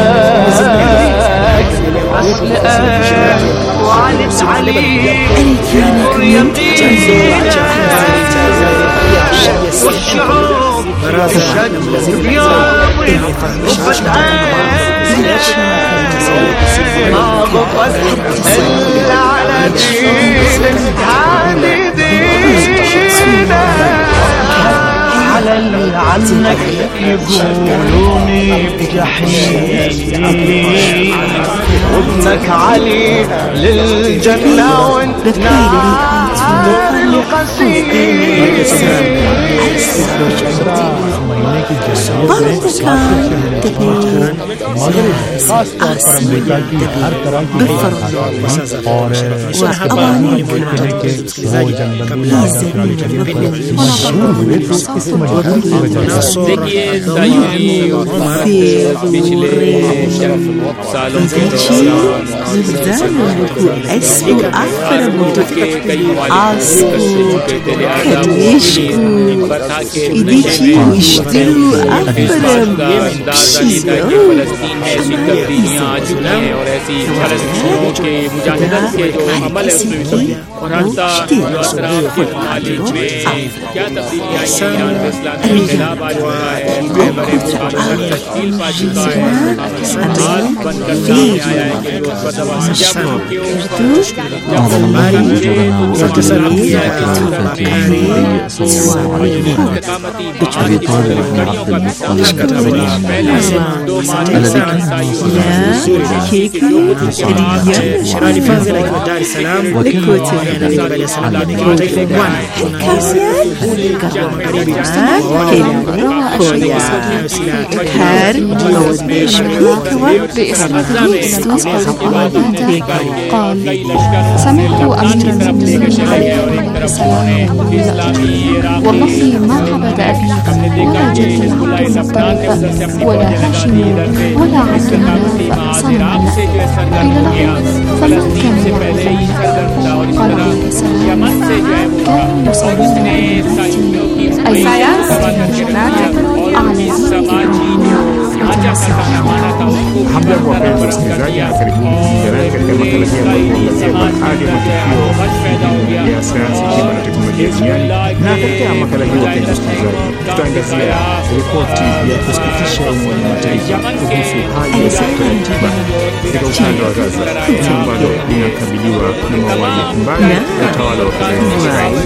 Speaker 15: أسلأ وعلت عليك يمدينك والشعوب تشد بياضي ربت عينك ما بقت إلا على دينك على دينك على عنك يقولوني بجحيم وابنك علي للجنة وانت نار القسيم
Speaker 12: देखिए तायूरी और पिछले सालों के और ऐसी के मुजाहिदत के जो अमल है और हफ्ता क्या तब्दीली आई है इस्लाम के खिलाफ आज हो रहा है बड़े मुकाबले तश्कील पा चुका है हाथ बंद करना आया है कि लोग बदवा जब
Speaker 14: شراني فاضل أيها دار السلام لكوتي أنا لبالي السلام عليكم وانا
Speaker 1: قال سمعت أمير المؤمنين عليه السلام والله ما عبد أبي ولا جدي عبد المطلب ولا هاشم ولا عبد مناف صنما قيل له فما كان يعبدون قال عليه السلام كانوا يصلون أي
Speaker 10: Hamjambo wapenzi wasikilizaji, na karibuni kujiunga katika makala hii ambayo huangazia baadhi ya matukio ya sayansi, tiba na teknolojia duniani. Na katika makala hii, wapenzi wasikilizaji, tutaangazia ripoti ya kusikitisha ya Umoja wa Mataifa kuhusu hali ya sekta ya tiba katika ukanda wa Gaza, ambalo linakabiliwa na mauaji ya kimbari ya utawala wa kizayuni wa Israeli.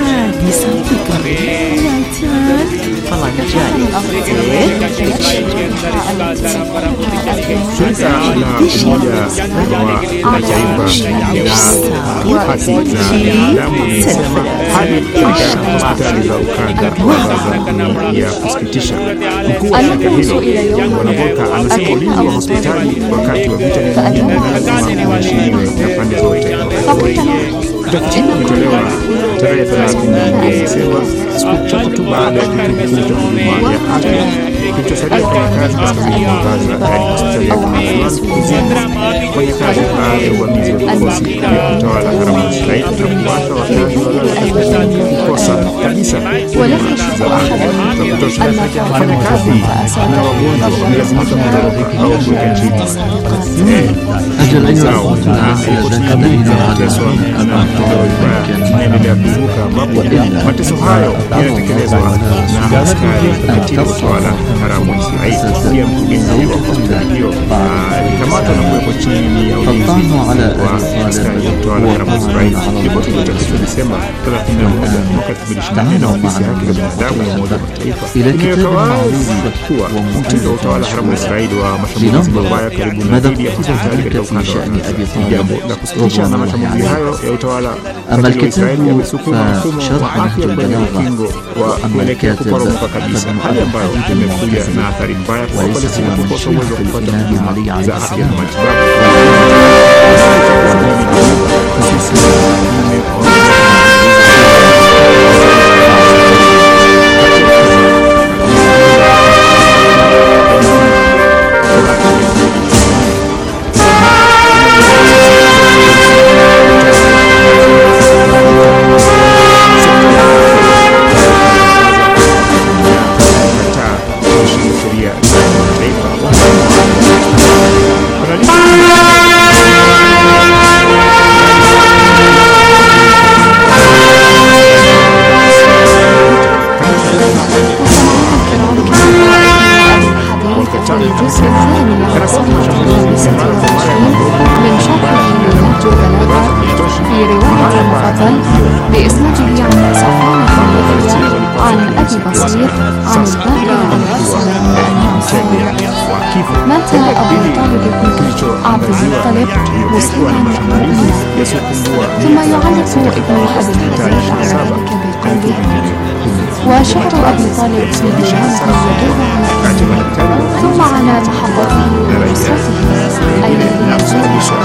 Speaker 10: Shirika la Umoja wa Mataifa la haki za binadamu limesema hali katika hospitali za ukanda wa Gaza ni ya kusikitisha. Mkuu wa shirika hilo Bwana Volker anasema ulinzi wa hospitali wakati wa vita ni muhimu na lazima uheshimiwe na pande zote. Utafiti umetolewa tarehe thelathini Desemba, siku chache tu baada ya kituo cha huduma ya afya Kilichosalia kufanya kazi kaskazini mwa Gaza hadi hospitali ya Kimataifa kufanya kazi baada ya uvamizi wa vikosi vya utawala haramu wa Israeli na kuwasha wakazi wa Gaza kaskazini kukosa kabisa za kutosha kufanya kazi na wagonjwa wamelazimika kutoroka au kuweka nchini zao na ripoti nyingi za mateso na matokeo vibaya inaendelea kuzuka, ambapo mateso hayo yanatekelezwa na askari katika utawala haramu wa Israeli. Pia mkurugenzi wa hospitali hiyo alikamatwa na kuwekwa chini ya ulinzi wa askari wa utawala haramu wa Israeli. Ripoti iliyochapishwa Desemba thelathini na moja mwaka elfu mbili ishirini na nne na ofisi ya haki za binadamu ya Umoja wa Mataifa imeweka wazi kuwa mtindo wa utawala haramu wa Israeli wa mashambulizi mabaya karibu na dhidi ya hospitali katika ukanda wa Gaza ni jambo la kusikitisha, na mashambulizi hayo ya utawala wa Israeli yamesukuma mfumo wa afya kwenye ukingo wa kuelekea kuporomoka kabisa, hali ambayo imekuja na athari mbaya kwa Wapalestina kukosa uwezo wa kupata huduma za afya na matibabu.
Speaker 2: مات أبو طالب بن عبد المطلب مسلما مؤمنا ثم يعلق ابن أبي الحسن على ذلك بقوله وشعر أبي طالب بديانته يدور على ثم على محبته وأسرته أي الذين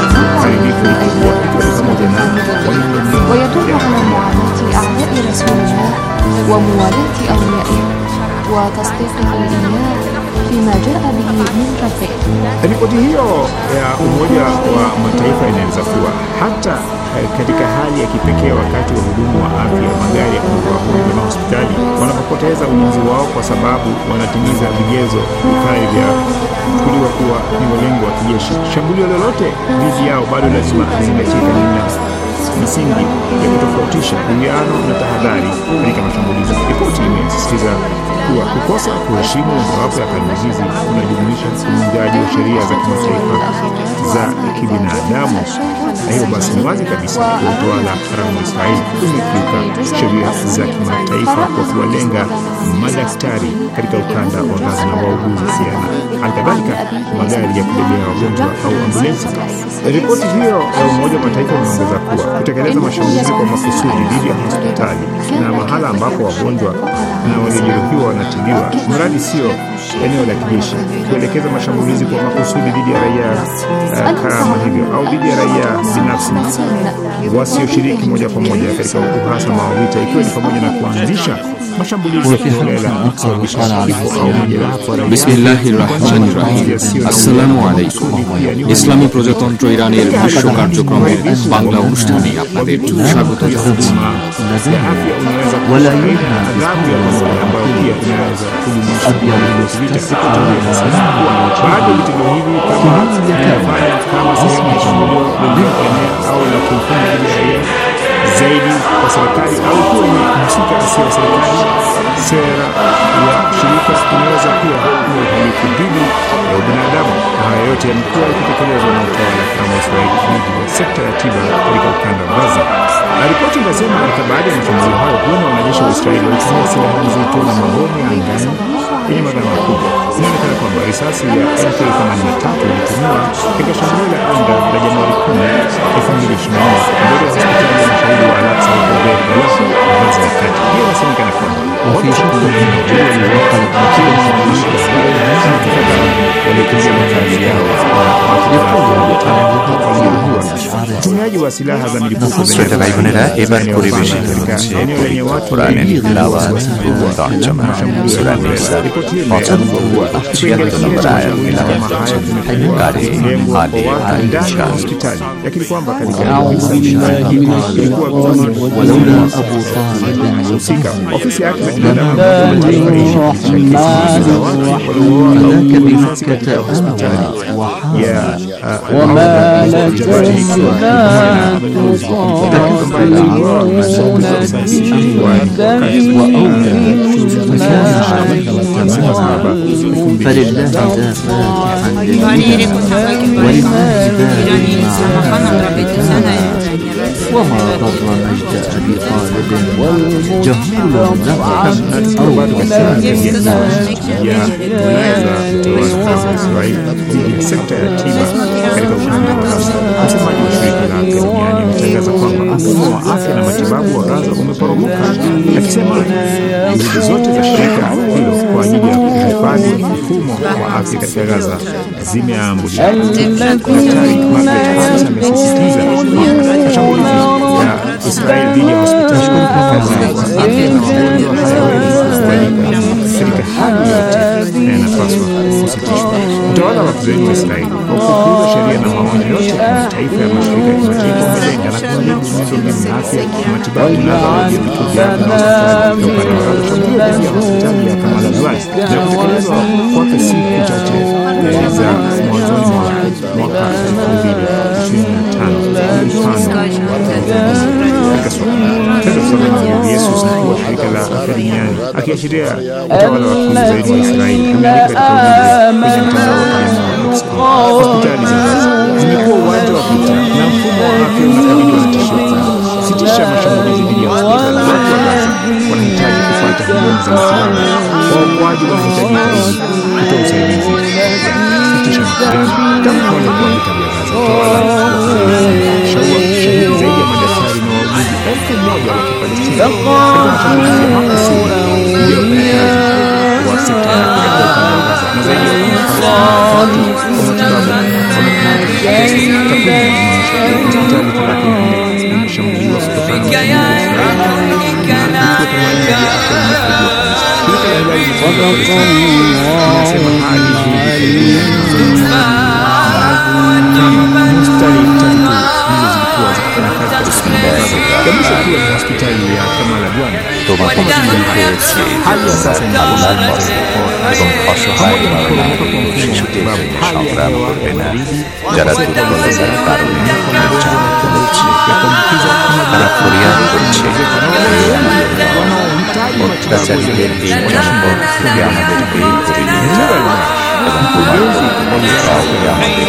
Speaker 2: ويدل على معاناة أعداء رسول الله وموالاة أوليائه وتصديقه إياه فيما جاء به من ربه.
Speaker 10: Ripoti hiyo ya Umoja wa Mataifa inaeleza kuwa hata katika hali ya kipekee, wakati wa hudumu wa afya, magari ya kubeba wagonjwa na hospitali wanapopoteza ulinzi wao kwa sababu wanatimiza vigezo vikali vya kuchukuliwa kuwa ni walengo wa kijeshi, shambulio lolote dhidi yao bado lazima lizingatie kanuni na misingi ya kutofautisha uwiano na tahadhari katika mashambulizi. Ripoti imesisitiza kuwa kukosa kuheshimu mojawapo ya kanuni hizi kunajumuisha uvunjaji wa sheria za kimataifa za kibinadamu, na hivyo basi ni wazi kabisa kwa utawala haramu wa Israeli umekiuka sheria za kimataifa kwa kuwalenga madaktari katika ukanda wa Gaza na wauguzi pia na halikadhalika magari ya kubebea wagonjwa au ambulensi. Ripoti hiyo ya Umoja wa Mataifa inaongeza kuwa kutekeleza mashambulizi kwa makusudi dhidi ya hospitali na mahala ambapo wagonjwa na waliojeruhiwa wanatibiwa, mradi sio eneo la kijeshi, kuelekeza mashambulizi kwa makusudi dhidi ya raia uh, kama hivyo au dhidi ya raia binafsi wasioshiriki moja kwa moja katika uhasama wa vita, ikiwa ni pamoja na kuanzisha mashambulizi ya kiholela kusababisha kifo au majeraha.
Speaker 13: বিসমিল্লাহিররহমানিররহিম। আসসালামু আলাইকুম। ইসলামী প্রজাতন্ত্র ইরানের বিশ্ব কার্যক্রমের বাংলা অনুষ্ঠানে আপনাদের স্বাগত জানাচ্ছি।
Speaker 10: zaidi kwa serikali au kuwa imehusika sio serikali, sera ya shirika inaweza pia kuwa uhalifu dhidi ya ubinadamu. Haya yote yamekuwa yakitekelezwa na utawala wa Israeli dhidi ya sekta ya tiba katika ukanda wa Gaza. Ripoti inasema katika baadhi ya mashambulio hayo huenda wanajeshi wa Israeli walitumia silaha nzito na mabomu ya angani yenye madhara makubwa. Inaonekana kwamba risasi ya M K themanini na tatu ilitumiwa katika shambulio la anga la Januari kumi, elfu mbili ishirini na nne mbele ya hospitali ya mashahidi wa Al-Aqsa huko Beir Gaza ya kati. Pia inasemekana kwamba walikimbia makazi yao. Utumiaji wa silaha za milipuko
Speaker 16: শ্রোতা ভাই বোনেরা, এবার পরিবেশিত হচ্ছে কোরআনের তিলাওয়াত ও তরজমা সূরা নিসার পঁচানব্বই ও ছিয়াত্তর নম্বর আয়াত তিলাওয়াত করছেন কারি আলী আল-ইশা।
Speaker 10: lakini kwamba katika ilikuwa
Speaker 7: ولولا أبو طالب
Speaker 10: husika ofisi yake
Speaker 7: ذاك بمكة أموى وما لك فلله وما ضر مجد أبي طالب جهول نفسا أو
Speaker 10: ya wilaya za Israeli kwenye sekta ya tiba katika ukanda wa Gaza. Msemaji wa shirika la afya duniani ametangaza kwamba mfumo wa afya na matibabu wa Gaza umeporomoka, akisema juhudi zote za shirika hilo kwa ajili ya kuhifadhi mfumo wa afya katika Gaza zimeambulia. Daktari Margaret Harris amesisitiza kwamba mashambulizi ya Israeli dhidi ya hospitali na kazi za afya na wagonjwa hayawezi kukubalika katika hali yote na yanapaswa kusitishwa. Utawala wa kizayuni wa Israeli kwa kukiuka sheria na maonyo yote ya kimataifa ya mashirika ya kimataifa umelenga na kuharibu miundombinu ya afya na matibabu na baadhi ya vituo vya afya na hospitali katika ukanda wa Gaza. Shambulio dhidi ya hospitali ya Kamal Adwan na kutekelezwa kwake siku chache za mwanzoni mwa mwaka elfu mbili ishirini na tano Yesu mkuu wa shirika la afya duniani akiashiria utawala wa kizayuni wa Israeli ameandika katika kwenye mtandao wa hospitali za Gaza zimekuwa uwanja wa vita na mfumo wa afya unakabiliwa na tishio kubwa. Sitisha mashambulizi dhidi ya hospitali. Watu wa Gaza wanahitaji kupata huduma za matibabu. Waokoaji wanahitaji kutoa usaidizi. Sitisha mapigano. Tamkoni kwa vita vya Gaza. Utawala wa kizayuni shaua shahidi zaidi ya madaktari na wauguzi elfu moja wa Kipalestina katika mashambulizi ya mwaka sita ndio wafanyakazi wa sekta ya afya ya Gaza na zaidi ya wafanyakazi wa matibabu takwimu hospitali thelathini na nne zimeshambuliwa kutokana na Israeli na vituo themanini vya afya vimeharibiwa. Shirika la Hilali linasema hali hii hospitali tatu ndizo zilikuwa zikifanya kazi katika Gaza. Ya mwisho kuwa ni hospitali ya Kamal Adwan. Hali ya sasa ni
Speaker 16: এবং অসহায় মা ও শিশুদের সংগ্রাম করবে না, যারা দুর্বলতার কারণে নির্যাতিত হচ্ছে। তারা ফরিয়াদ করছে, অত্যাচারীদের এই জনপদ থেকে আমাদের বের করে নিয়ে যাও এবং তোমার আমাদের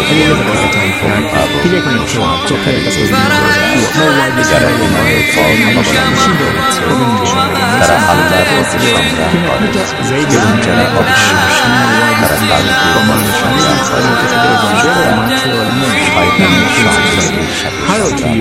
Speaker 16: যারা ইমানের পথ অবলম্বন করেছে তারা আল্লাহর পথে সংগ্রাম করে এবং যারা অবিশ্বাসী তারা কালকে সংগ্রাম করে শয়তানের সংসর্গের সাথে সংগ্রাম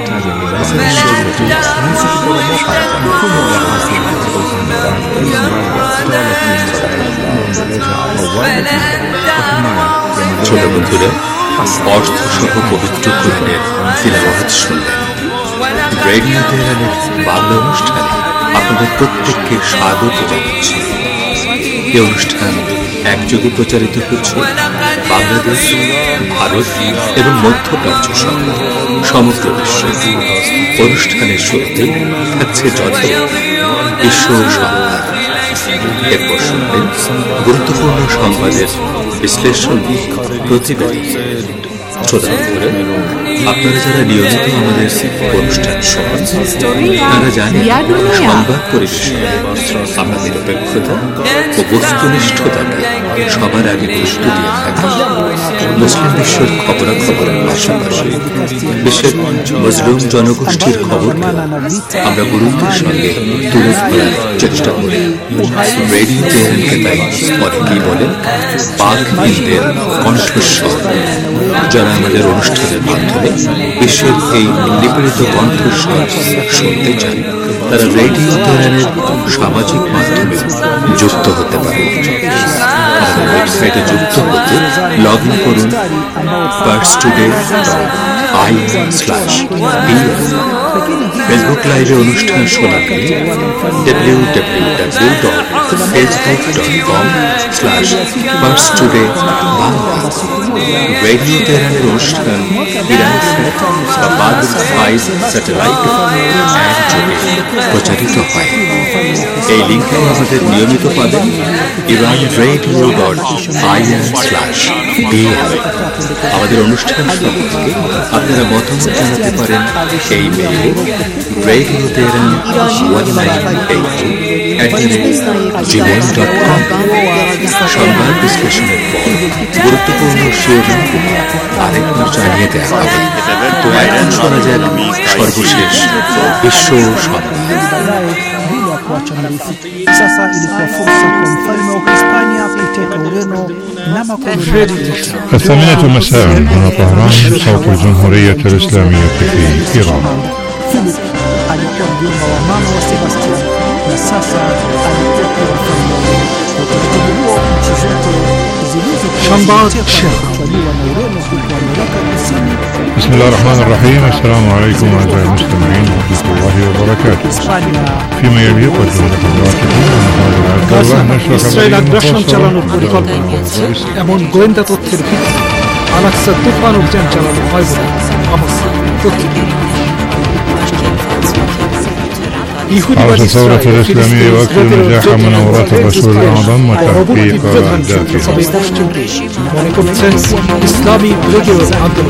Speaker 16: করে। ছোট বন্ধুরা, অর্থ সহ পবিত্র কোরআনের তিলাওয়াত শুনলেন। রেডিও তেহরানের বাংলা অনুষ্ঠানে আপনাদের প্রত্যেককে স্বাগত জানাচ্ছি। এই অনুষ্ঠান একযোগে প্রচারিত হচ্ছে বাংলাদেশ, ভারত এবং মধ্যপ্রাচ্য সহ সমগ্র বিশ্বে। অনুষ্ঠানের শুরুতে থাকছে যথাযথ বিশ্ব সংবাদ। এরপর শুনবেন গুরুত্বপূর্ণ সংবাদের বিশ্লেষণ প্রতিবেদন। শ্রোতা বন্ধুরা, আপনারা যারা নিয়মিত আমাদের অনুষ্ঠান শোনেন তারা জানেন সংবাদ পরিবেশনে আমরা নিরপেক্ষতা ও বস্তুনিষ্ঠতাকে সবার আগে গুরুত্ব দিয়ে থাকি। মুসলিম বিশ্বের খবরাখবরের পাশাপাশি বিশ্বের মুসলিম জনগোষ্ঠীর খবরকে আমরা গুরুত্বের সঙ্গে তুলে ধরার চেষ্টা করি। রেডিও তেহরানকে তাই অনেকেই বলেন পাক হিন্দের কণ্ঠস্বর। যারা আমাদের অনুষ্ঠানের মাধ্যমে বিশ্বের এই নিপীড়িত কণ্ঠস্বর শুনতে চান তারা রেডিও তেহরানের সামাজিক মাধ্যমে যুক্ত হতে পারে। আমাদের
Speaker 13: ওয়েবসাইটে যুক্ত হতে লগ ইন করুন Pars Today dot I slash B. Facebook লাইভে অনুষ্ঠান শোনাতে W W W dot Facebook dot com slash Pars Today Bangla. Radio তেহরানের অনুষ্ঠান ইরান বা বাদল ফাইভ স্যাটেলাইট প্রচারিত হয়। এই লিঙ্কে আমাদের নিয়মিত পাবেন Iran radio dot IN slash BF. আমাদের অনুষ্ঠান সম্পর্কে আপনারা মতামত জানাতে পারেন এই মেইলে radio Tehran one nine eight two at the rate Gmail dot com. সংবাদ বিশ্লেষণের পর গুরুত্বপূর্ণ শিরোনামগুলো আরেকবার জানিয়ে দেওয়া হবে। তো এখন শোনা যাক সর্বশেষ বিশ্ব সংবাদ।
Speaker 17: Sasa ilikuwa fursa kwa mfalme wa Hispania kuteka Ureno na makoloni.
Speaker 18: الثامنة مساء هنا طهران صوت الجمهورية الإسلامية في إيران.
Speaker 17: Philip alikuwa mjomba wa mama wa Sebastian na sasa alikuwa mfalme wa Ureno. Utaratibu huo nchi zote zilizotwaliwa na Ureno kutoka mamlaka kusini.
Speaker 18: بسم الله الرحمن الرحيم. السلام عليكم أعزائي المستمعين ورحمة الله وبركاته. فيما يلي يقدم لكم راتبون ونحاول عبد الله نشرح
Speaker 19: Israel আগ্রাসন চালানোর পরিকল্পনা করছে এমন গোয়েন্দা তথ্যের ভিত্তিতে আল-আকসা তুফান অভিযান চালানো হয় বলে আমার তথ্য।
Speaker 18: عرش الثورة الإسلامية يؤكد نجاح مناورات الرسول الأعظم وتحقيق أهدافها.
Speaker 19: মনে করছেন ইসলামী বিরোধী আন্দোলন